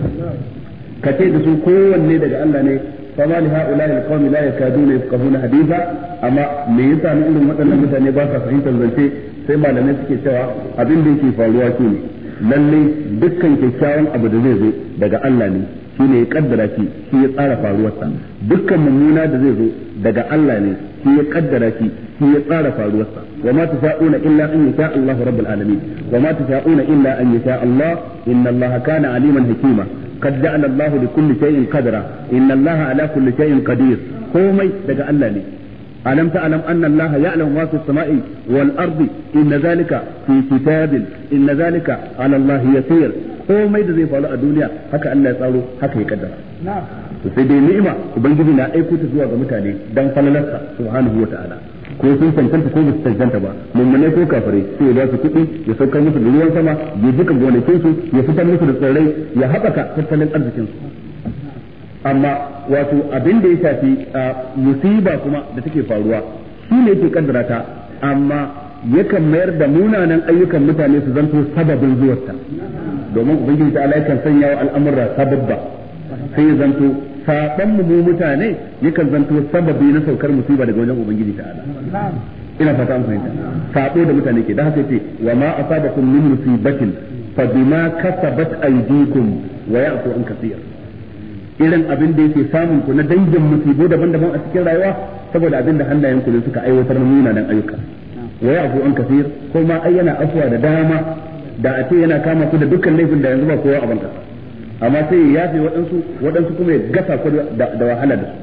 kace da su kowanne daga Allah ne fama li ha'ula'i alqawmi la yakaduna yafqahuna haditha amma me yasa ne irin waɗannan mutane ba sa fahimtar zance sai malamai suke cewa abin da yake faruwa shine lalle dukkan kyakkyawan abu da zai zo daga Allah ne shine ya kaddara shi ya tsara faruwarsa dukkan mummuna da zai zo daga Allah ne shi ya kaddara shi ya tsara faruwarsa wa ma tasha'una illa an yasha Allah rabbul alamin wa ma tasha'una illa an yasha Allah inna Allah kana aliman hakima qad ja'ala Allah li kulli shay'in qadra inna Allah ala kulli shay'in qadir komai daga Allah ne ألم تعلم أن الله يعلم ما في السماء والأرض إن ذلك في كتاب إن ذلك على الله يسير komai da zai faru a duniya haka Allah ya tsaro haka ya kaddara to sai dai ni'ima ubangiji na aiko ta zuwa ga mutane dan falalarsa subhanahu wata'ala ko sun cancanta ko ba su cancanta ba mummune ko kafire sai ya ba su kuɗi ya saukar musu da ruwan sama ya jika gonakin su ya fitar musu da tsirrai ya haɓaka tattalin arzikin su amma wato abin da ya shafi musiba kuma da take faruwa shi ne yake kaddara ta amma yakan mayar da munanan ayyukan mutane su zanto sababin zuwarta domin ubangiji ta Allah yakan sanya wa al'amura sababba sai ya zanto saban mu mutane yakan zanto sababi na saukar musiba daga wajen ubangiji ta Allah ina fata an fahimta sabo da mutane ke da haka yace wa ma asabakum min musibatin fa bima kasabat aydikum wa ya'fu an kaseer irin abin da yake samun ku na dangin musibo daban-daban a cikin rayuwa saboda abin da hannayen ku ne suka aiwatar na munanan ayyuka wa ya'fu an kaseer ko ma ayyana afwa da dama da a ce yana kama ku da dukkan laifin da yanzu ba kowa a banka amma sai ya yafe waɗansu kuma ya gasa ku da wahala da su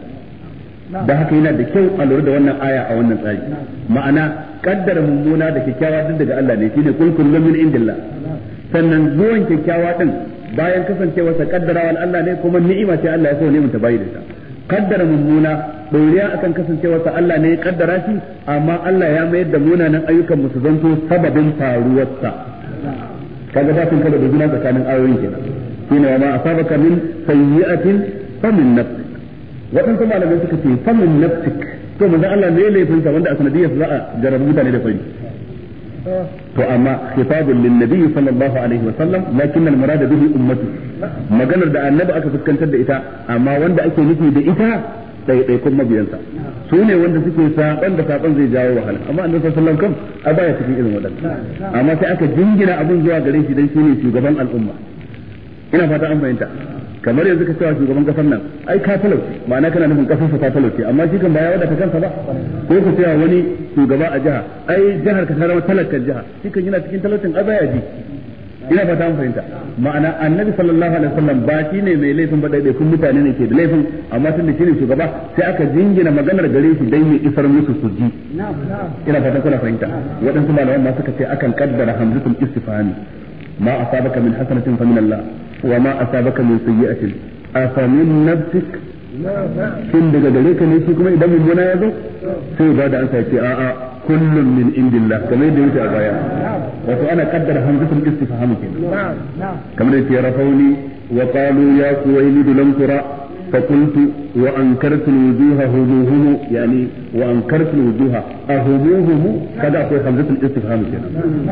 da haka yana da kyau a lura da wannan aya a wannan tsari ma'ana kaddara mummuna da kyakkyawa duk daga Allah ne shine kul kullu min indillah sannan zuwan kyakkyawa din bayan kasancewa sa kaddarawan Allah ne kuma ni'ima ce Allah ya so ne mun tabayi da ta kaddara mummuna doriya akan kasancewa sa Allah ne ya kaddara shi amma Allah ya mayar da munanan ayyukan mu su zanto sababin faruwarsa kaga ba sun kada da juna tsakanin ayoyin kenan shine wa ma asabaka min sayyi'atin fa min nafsik waɗansu malamai suka ce fa min nafsik to manzo Allah ne laifin sa wanda a sanadiyar za a jarabu mutane da fari to amma khitabun lin nabi sallallahu alaihi wa sallam lakin al murad bihi ummatu maganar da annabi aka fuskantar da ita amma wanda ake nufi da ita ɗaiɗaikun mabiyansa su ne wanda suke saban da saban zai jawo wahala amma annabi sallallahu alaihi wasallam a baya cikin irin waɗannan amma sai aka jingina abin zuwa gare shi dan shine shugaban al'umma ina fata an fahimta kamar yanzu ka cewa shugaban kasar nan ai ka talauce ma'ana kana nufin kasar sa ta talauce amma shi kan baya wadata kansa ba ko ka cewa wani shugaba a jiha ai jihar ka ta zama talakan jiha shi kan yana cikin talaucin azaya ji ina fata an fahimta ma'ana annabi sallallahu alaihi wasallam ba shi ne mai laifin ba daidai kun mutane ne ke da laifin amma tun da shi ne shugaba sai aka jingina maganar gare shi dan ya isar musu su ji ina fata kuna fahimta waɗansu malaman ma suka ce akan kaddara hamzatul istifhami ma asabaka min hasanatin fa min Allah wa ma asabaka min sayyi'atin afa min nafsik kin daga gare ka ne shi kuma idan mummuna ya zo sai ba da an sai ce a'a kullum min indillah kamar yadda yake a baya wato ana kaddara hamzatul istifham kenan kamar yadda ya rafauni wa qalu ya suwaylid lam tura فقلت وأنكرت الوجوه هموهم يعني وأنكرت الوجوه أهموهم كذا أقول حمزة الاستفهام كنا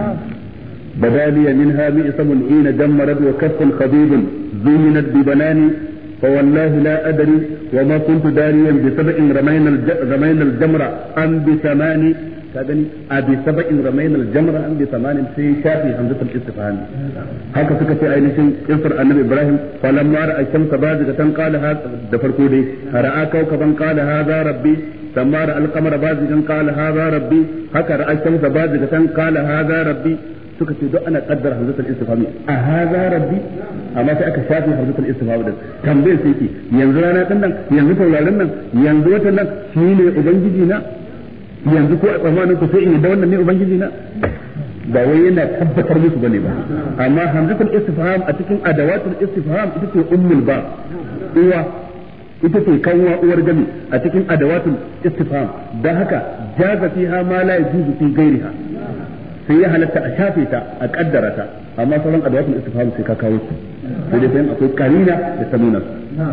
بدا لي منها بئسم حين دمرت وكف خبيب زينت ببناني فوالله لا أدري وما كنت داريا بسبع رمينا الجمر أم بثمان كذني أبي سبع رمينا الجمر أم بثمان في شافي حمزة الاستفهام هكذا سكت أينشن إنصر النبي إبراهيم فلما رأى الشمس بازغة قال هذا دفر كودي رأى كوكبا قال هذا ربي ثم رأى القمر بازغا قال هذا ربي هكذا رأى الشمس بازغة قال هذا ربي suka ce duk ana kaddara hamzatul istifhami a haza rabbi amma sai aka shafi hamzatul istifhami din tambayar sai ki yanzu rana din nan yanzu taurarin nan yanzu watan nan shine ubangiji na yanzu ko a tsammanin ku sai in da wannan ne ubangiji na ba wai yana tabbatar musu bane ba amma hamzatul istifham a cikin adawatul istifham ita ce ummul ba uwa ita ce kanwa uwar gami a cikin adawatul istifham dan haka jaza fiha ma la yajuzu fi ghairiha sai ya halatta a shafe ta a kaddara ta amma sauran adawatul istifham sai ka kawo su sai dai sai akwai karina da sanuna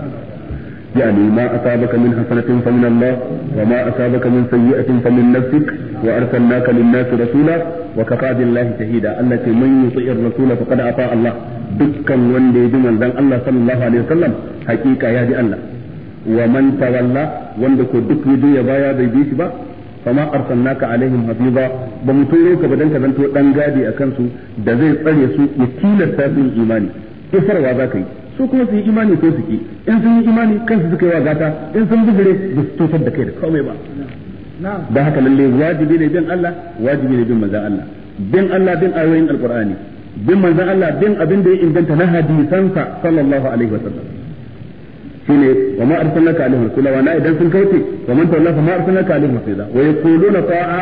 يعني ما أصابك من حسنة فمن الله وما أصابك من سيئة فمن نفسك وأرسلناك للناس رسولا وكفى بالله شهيدا التي من يطيع الرسول فقد أطاع الله دكا وندي جمل ذن الله صلى الله عليه وسلم حقيقة يا دي الله ومن تولى وندك دك يدي يبايا بيبيش با فما أرسلناك عليهم حفيظا بمتوروك بدنك بنتو دنگادي أكنسو da zai tsare su ya tilasta su imani isarwa za ka yi su kuma su yi imani ko su ki in sun yi imani kansu suka yi wa gata in sun bijire ba su tosar da kai da komai ba da haka lalle wajibi ne bin Allah wajibi ne bin manzon Allah bin Allah bin ayoyin alqur'ani bin manzon Allah bin abin da ya inganta na hadisansa sallallahu alaihi wasallam shine wa ma arsalnaka alaihi rasula wa na idan sun kauce wa man tawalla fa ma arsalnaka alaihi rasula wa yaquluna ta'a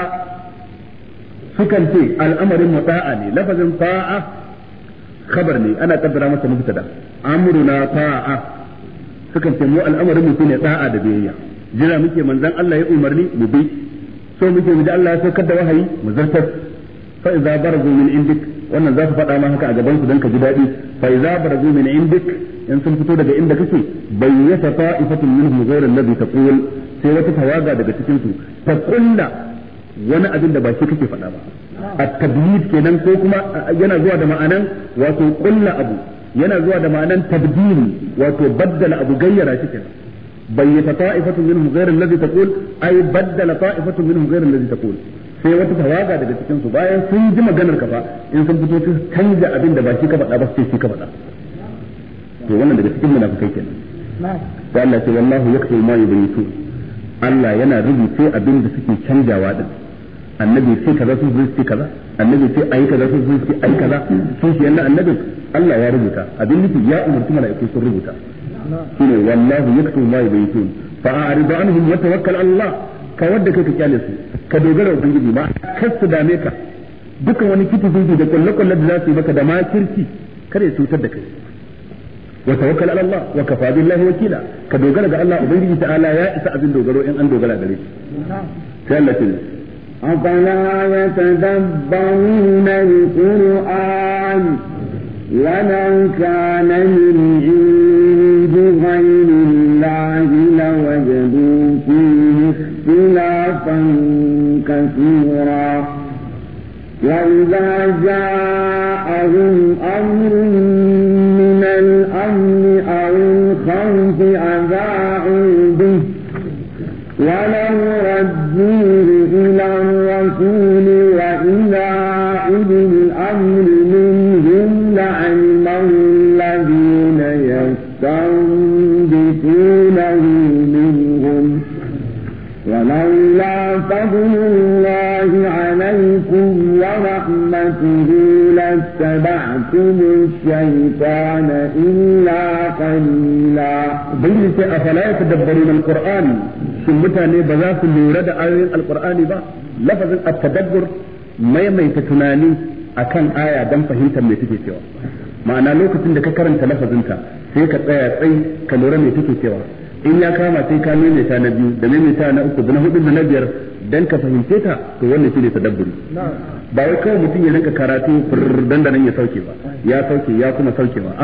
sukan ce al'amarin muta'a ne lafazin ta'a khabar ne ana kaddara masa mubtada amruna ta'a sukan ce mu al'amarin mu shine ta'a da biyayya jira muke manzon Allah ya umarni mu bi so muke mu da Allah ya saukar da wahayi mu zartar fa idza barazu min indik wannan za su faɗa ma haka a gaban su dan ka ji daɗi fa idza barazu min indik in sun fito daga inda kake bayyata ta'ifatun minhum ghayra alladhi taqul sai wata tawaga daga cikin su ta kulla wani abin da ba shi kake faɗa ba at-tabyid kenan ko kuma yana zuwa da ma'anan wato kulla abu yana zuwa da ma'anan tabdil wato baddala abu gayyara shi kenan bayyata ta'ifatun minhum ghayra alladhi taqul ay baddala ta'ifatun minhum ghayra alladhi taqul sai wata tawaga daga cikin su bayan sun ji maganar ka fa in sun fito su canja abin da ba shi ka faɗa ba sai shi ka faɗa to wannan daga cikin munafikai kenan sai Allah ce wallahu yaktubu ma yubayyitu Allah yana rubuce abin da suke canjawa din annabi sai kaza sun zuci kaza annabi sai ayi kaza sun zuci ayi kaza sun shi yana annabi Allah ya rubuta abin nufi ya umarci mala'iku sun rubuta shine wallahu yaktubu ma yubayyitu fa a'rid anhum wa tawakkal Allah ka wadda kai ka kyale su ka dogara wa ubangiji ma kar su dame ka dukkan wani kitibi da kullakullan da za su yi maka da makirci kare cutar da kai wa tawakkal ala Allah wa kafa billahi wakila ka dogara ga Allah ubangiji ta'ala ya isa abin dogaro in an dogara gare shi sai Allah ce أفلا يتدبرون القرآن ولو كان من عند غير الله لوجدوا فيه اختلافا كثيرا وإذا جاءهم أمر من الأمن أو الخوف أذاعوا به ولو ردوه إلى الرسول وإلى أولي الأمر منهم لعلمه الذين يستنبطونه منهم ولولا فضل الله عليكم ورحمته لاتبعتم الشيطان إلا قليلا بلت أفلا يتدبرون القرآن shin mutane ba za su lura da ayoyin alkur'ani ba lafazin at-tadabbur maimaita tunani akan aya dan fahimtar me take cewa ma'ana lokacin da ka karanta lafazinta sai ka tsaya tsayi ka lura me take cewa in ya kama sai ka maimaita na biyu da maimaita na uku da na hudu da na biyar dan ka fahimce ta to wannan shine tadabburi ba wai kawai mutum ya rinka karatu dan da nan ya sauke ba ya sauke ya kuma sauke ba a'a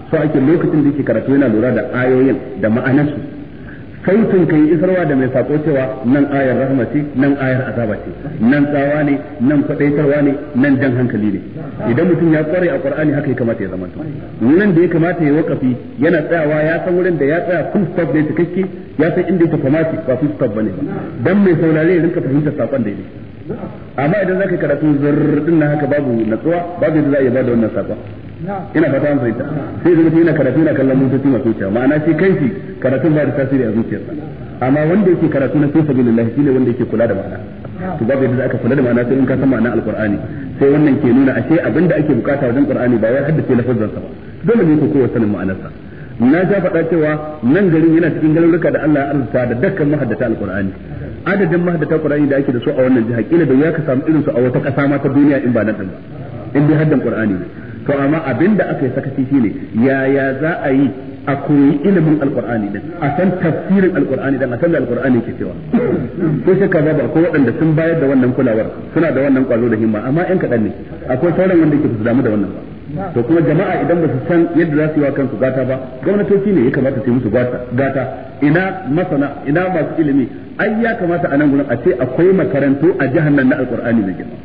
so ake lokacin da yake karatu yana lura da ayoyin da ma'anarsu sautin kai isarwa da mai sako cewa nan ayar rahama ce nan ayar azaba ce nan tsawa ne nan kwadaitarwa ne nan jan hankali ne idan mutum ya kware a Qur'ani haka ya kamata ya zama to nan da ya kamata ya wakafi yana tsayawa ya san wurin da ya tsaya full stop ne cikakke ya san inda ya kamata ba full stop bane ba dan mai saurare ya rinka fahimtar sakon daidai amma idan zaka karatu zurrin nan haka babu natsuwa babu yadda za a iya bada wannan sakon ina fata an fahimta sai zama yana karatu yana kallon motoci masu wucewa ma'ana shi kanshi karatun ba da tasiri a zuciyarsa amma wanda yake karatu na fi sabilillah shine wanda yake kula da ma'ana to babu yadda aka kula da ma'ana sai in ka san ma'anar alqur'ani sai wannan ke nuna ashe abinda ake bukata wajen qur'ani ba wai haddace lafazin sa ba dole ne ko kowa sanin ma'anarsa na ja faɗa cewa nan garin yana cikin garuruka da Allah ya arzuta da dukkan mahaddata alqur'ani adadin mahaddata qur'ani da ake da su a wannan jiha kila da ya ka samu irin su a wata ƙasa ma ta duniya in ba nan ba in dai haddan qur'ani ne to amma abinda aka yi sakaci shine yaya za a yi a koyi ilimin alqur'ani din a san tafsirin alqur'ani din a san da alqur'ani ke cewa ko sai kaza ba akwai waɗanda sun bayar da wannan kulawar suna da wannan kwazo da himma amma yan kaɗan ne akwai sauran wanda yake su damu da wannan ba to kuma jama'a idan ba su san yadda za su yi wa kansu gata ba gwamnatoci ne ya kamata su yi musu gata ina masana ina masu ilimi ai ya kamata a nan gurin a ce akwai makarantu a jihar nan na alqur'ani da girma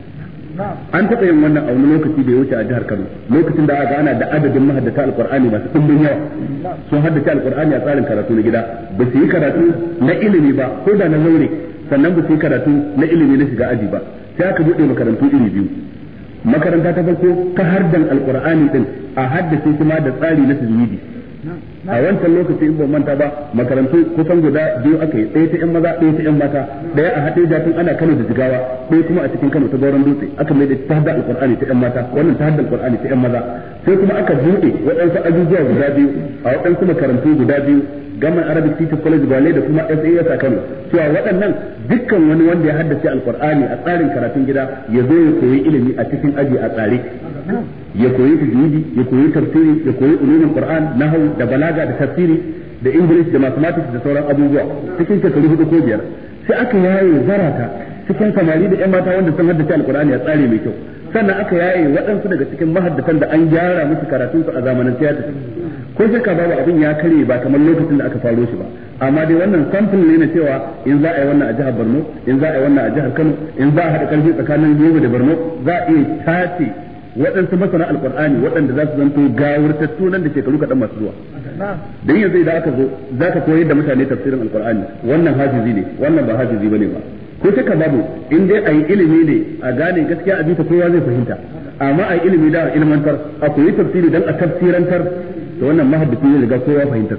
an taɓa yin wannan a wani lokaci da ya wuce a jihar Kano lokacin da aka ana da adadin mahaddata alqur'ani masu ɗumbin yawa sun haddace alqur'ani a tsarin karatu na gida ba su yi karatu na ilimi ba ko da na zaure sannan ba su yi karatu na ilimi na shiga aji ba sai aka buɗe makarantu iri biyu makaranta ta farko ta hardan alqur'ani din a haddace shi ma da tsari na tajwidi a wancan lokaci in ban manta ba makarantu kusan guda biyu aka yi ɗaya ta yan maza ɗaya ta yan mata ɗaya a haɗe jatun ana Kano da Jigawa ɗaya kuma a cikin Kano ta Gauran Dutse aka mai da ta hadda alqur'ani ta yan mata wannan ta hadda alqur'ani ta yan maza sai kuma aka buɗe waɗansu ajujuwa guda biyu a waɗansu makarantu guda biyu Gaman Arabic Teachers College Gwale da kuma SAS a Kano cewa waɗannan dukkan wani wanda ya haddace alqur'ani a tsarin karatun gida ya zo ya koyi ilimi a cikin aji a tsare ya koyi tajwidi ya koyi tafsiri ya koyi ulumul qur'an nahwu da balaga da tafsiri da english da mathematics da sauran abubuwa cikin shekaru 4 ko 5 sai aka yaye zarata cikin samari da yan mata wanda sun haddace alqur'ani a tsare mai kyau sannan aka yaye waɗansu daga cikin mahaddatan da an gyara musu karatun su a zamanin tiyata ko shakka babu abin ya kare ba kamar lokacin da aka faro shi ba amma dai wannan sample ne na cewa in za a yi wannan a jihar Borno in za a yi wannan a jihar Kano in za a haɗa ƙarfi tsakanin Yobe da Borno za a iya tace waɗansu masana alƙur'ani waɗanda za su zanto gawurtattu nan da shekaru kaɗan masu zuwa dan yanzu idan aka zo za ka koyar da mutane tafsirin alƙur'ani wannan hafizi ne wannan ba hafizi bane ba ko shakka babu in dai a yi ilimi ne a gane gaskiya a bisa kowa zai fahimta amma a yi ilimi da a ilmantar a koyi tafsiri dan a tafsirantar to wannan mahaddaci ne riga kowa fahimtar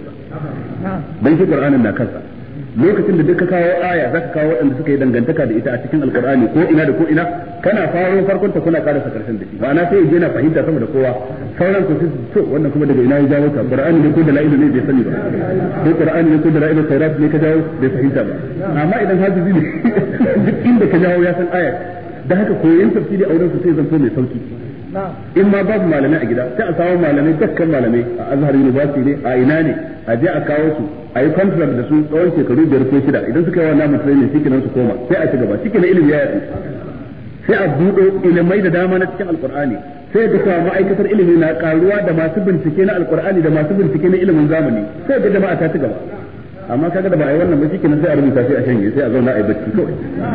sa dan shi qur'anin na kansa lokacin da duka kawo aya zaka kawo waɗanda suka yi dangantaka da ita a cikin alqur'ani ko ina da ko ina kana faro farkon ta kuna karasa karshen da shi ma'ana sai yaje na fahimta sama da kowa sauran ku su to wannan kuma daga ina ya jawo ta qur'ani ne ko da la'ilu ne bai sani ba ko qur'ani ne ko da la'ilu khairat ne ka jawo bai fahimta ba amma idan hafizi ne duk inda ka jawo ya san aya da haka koyon tafsiri a wurin su sai zanto mai sauki in ma babu malamai a gida sai a samu malamai dukkan malamai a Azhar University ne a ina ne a je a kawo su a yi contract da su tsawon shekaru 5 ko 6 idan suka yi wannan mutum ne shikenan su koma sai a ci gaba shikenan ilimi ya yi sai a buɗo ilimai da dama na cikin alkur'ani sai ga cewa ma'aikatar ilimi na karuwa da masu bincike na alkur'ani da masu bincike na ilimin zamani sai ga jama'a ta ci gaba amma kaga da ba a yi wannan ba shikenan sai a rubuta sai a shanye sai a zauna a yi bacci kawai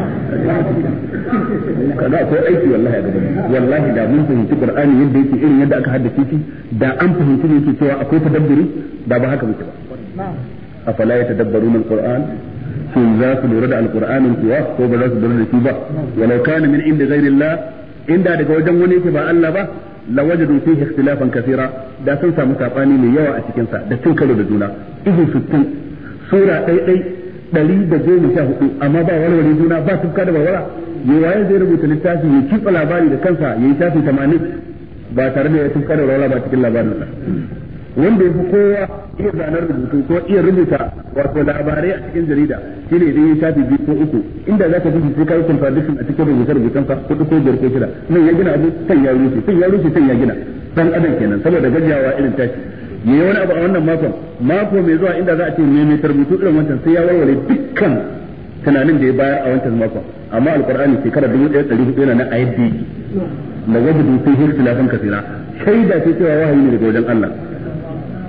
kaga akwai aiki wallahi a gaban wallahi da mun fahimci qur'ani yadda yake irin yadda aka haddace shi da an fahimci ne yake cewa akwai tadabburi da ba haka muke ba afala yatadabbaruna alquran shin za su lura da alqur'anin kuwa ko ba za su lura da shi ba walau kana min inda ghairillah inda daga wajen wani yake ba Allah ba lawajadu fihi ikhtilafan kathira da sun samu sabani mai yawa a cikin sa da cin karo da juna izu 60 sura ɗaiɗai 114 amma ba warware juna ba tufka da warwara yayin zai rubuta littafi ya kitsa labari da kansa ya yi shafi 80 ba tare da ya tufka da warwara ba cikin labarin sa wanda ya fi kowa iya zanar rubutu ko iya rubuta wato labarai a cikin jarida shine idan ya shafi 2 ko 3 inda zaka bi sai kai contradiction a cikin rubuce-rubucen ka 4 ko 5 ko 6 nan ya gina abu sai ya rushe sai ya gina dan adam kenan saboda gajiyawa irin tashi yayi wani abu a wannan mako mai zuwa inda za a ce mai rubutu irin wancan sai ya warware dukkan tunanin da ya bayar a wancan makon amma alqur'ani shekara 1400 yana nan a yadda yake da wajibi sai hirtilafin kasira shaida ce cewa wahayi ne daga wajen Allah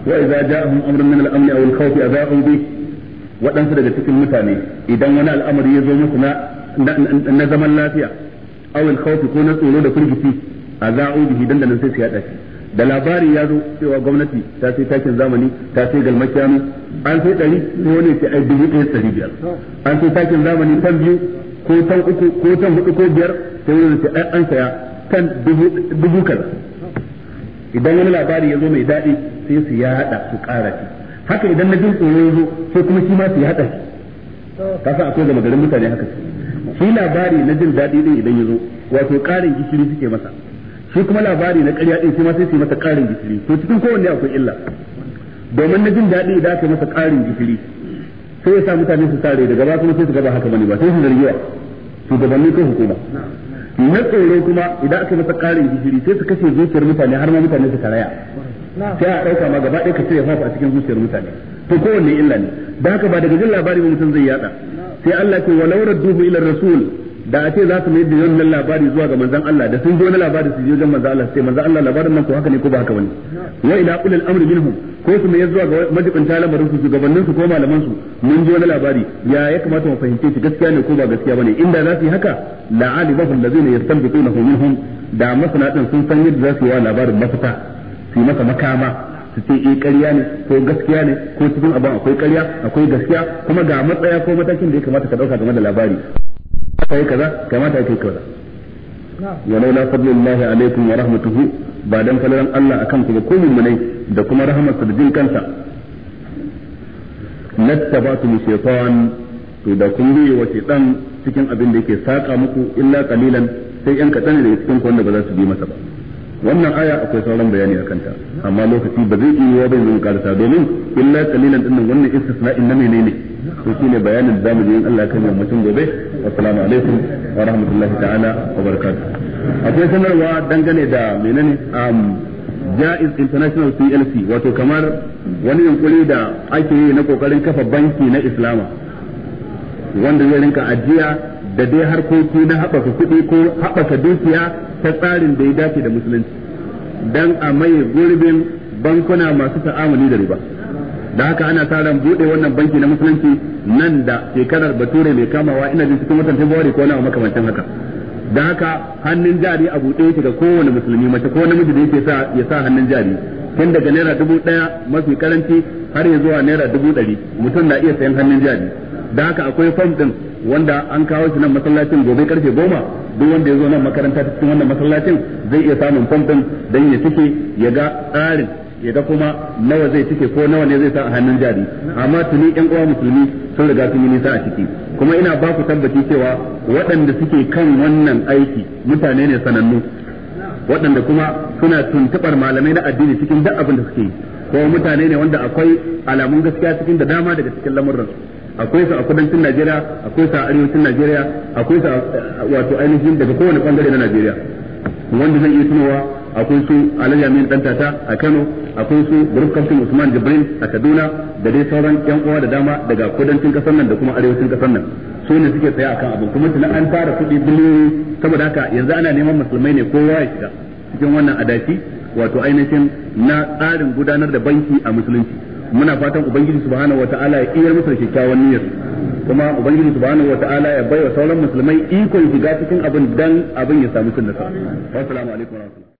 wa idza ja'ahum amrun min al-amn aw al-khawf adha'u bi waɗansu daga cikin mutane idan wani al'amari ya zo musu na zaman lafiya aw al-khawf ko na tsoro da firgici adha'u bihi dandanan sai su yada shi da labari ya zo cewa gwamnati ta sai takin zamani ta sai galmakiyanu an sai 100 ko ne sai ai 1500 an sai takin zamani tan 2 ko tan 3 ko tan 4 ko 5 sai wani sai an saya tan 1000 kaza idan wani labari ya zo mai daɗi sai su yada su ƙara shi haka idan na jin tsoro ya zo sai kuma shi ma su yada shi kasa akwai gama garin mutane haka shi labari na jin daɗi din idan ya zo wato ƙarin gishiri suke masa shi kuma labari na ƙarya din shi ma sai su yi masa ƙarin gishiri to cikin kowanne akwai illa domin na jin daɗi idan aka masa ƙarin gishiri sai ya sa mutane su sare daga ba kuma sai su gaba haka bane ba sai su zargiwa shugabanni ko hukuma na tsoro kuma idan aka masa ƙarin gishiri sai su kashe zuciyar mutane har ma mutane su karaya sai a ɗauka ma gaba ɗaya ka cire fafa a cikin zuciyar mutane to kowanne illa ne da haka ba daga jin labari ba mutum zai yada sai Allah ce walau radduhu ila rasul da a ce za su mai da wannan labari zuwa ga manzon Allah da sun ji wani labari su je wajen manzon Allah sai manzon Allah labarin nan ko haka ne ko ba haka bane wa ila ulil amri minhum ko su mai zuwa ga majibinta lamarin su shugabannin su ko malaman su mun ji wani labari ya kamata mu fahimce shi gaskiya ne ko ba gaskiya bane inda za su yi haka la alimahu allazina yastanbitunahu minhum da masana din sun san yadda za su yi wa labarin mafita su yi masa makama su ce ƙarya ne ko gaskiya ne ko cikin abin akwai ƙarya akwai gaskiya kuma ga matsaya ko matakin da ya kamata ka dauka game da labari kai kaza kamata kai kaza walau la fadlullahi alaikum wa rahmatuhu ba dan falalan Allah akan ku ba ko mun da kuma rahmatsa da jin kansa lattabatu shaytan to da kun yi wa shaytan cikin abin da yake saka muku illa qalilan sai yan kadan ne cikin ku wanda ba za su bi masa ba wannan aya akwai sauran bayani akan ta amma lokaci ba zai iya bai zan karasa domin illa qalilan dinnan wannan istisna'in na menene to shine bayanin da zamu yi in Allah ya kai mu mutum gobe assalamu alaikum wa rahmatullahi ta'ala wa barakatuh akwai sanarwa dangane da menene Jaiz International PLC wato kamar wani yunkuri da ake yi na kokarin kafa banki na Islama wanda zai rinka ajiya da dai harkoki na haɓaka kuɗi ko haɓaka dukiya ta tsarin da ya dace da musulunci dan a maye gurbin bankuna masu ta'amuli da riba da haka ana sa ran bude wannan banki na musulunci nan da shekarar bature mai kamawa ina jin cikin watan Fabrairu ko na makamancin haka da haka hannun jari a buɗe yake ga kowane musulmi mace ko namiji da yake ya sa hannun jari tun daga naira 1000 mafi karanci har ya zuwa naira 100 mutum na iya sayan hannun jari da haka akwai fam din wanda an kawo shi nan masallacin gobe karfe 10 duk wanda ya zo nan makaranta cikin wannan masallacin zai iya samun fam din dan ya cike ya ga tsarin ya ga kuma nawa zai cike ko nawa ne zai sa a hannun jari amma tuni ƴan uwa musulmi sun riga sun yi nisa a ciki kuma ina ba ku tabbaci cewa waɗanda suke kan wannan aiki mutane ne sanannu waɗanda kuma suna tuntuɓar malamai na addini cikin duk abin da suke yi ko mutane ne wanda akwai alamun gaskiya cikin da dama daga cikin lamurran akwai su a kudancin Najeriya akwai su a arewacin Najeriya akwai su wato ainihin daga kowane bangare na Najeriya wanda zai iya tunowa akwai su Alhaji Amin Dantata a Kano akwai su Group Captain Usman Jibril a Kaduna da dai sauran yan uwa da dama daga kudancin kasar nan da kuma arewacin kasar nan su ne suke tsaya akan abin kuma tunan an tara kuɗi biliyoyi saboda haka yanzu ana neman musulmai ne kowa ya shiga cikin wannan adashi wato ainihin na tsarin gudanar da banki a musulunci muna fatan ubangiji subhanahu wataala ya iyar musu da kyakkyawan niyyar kuma ubangiji subhanahu wataala ya baiwa sauran musulmai ikon shiga cikin abin dan abin ya samu cin nasara assalamu alaikum wa rahmatullahi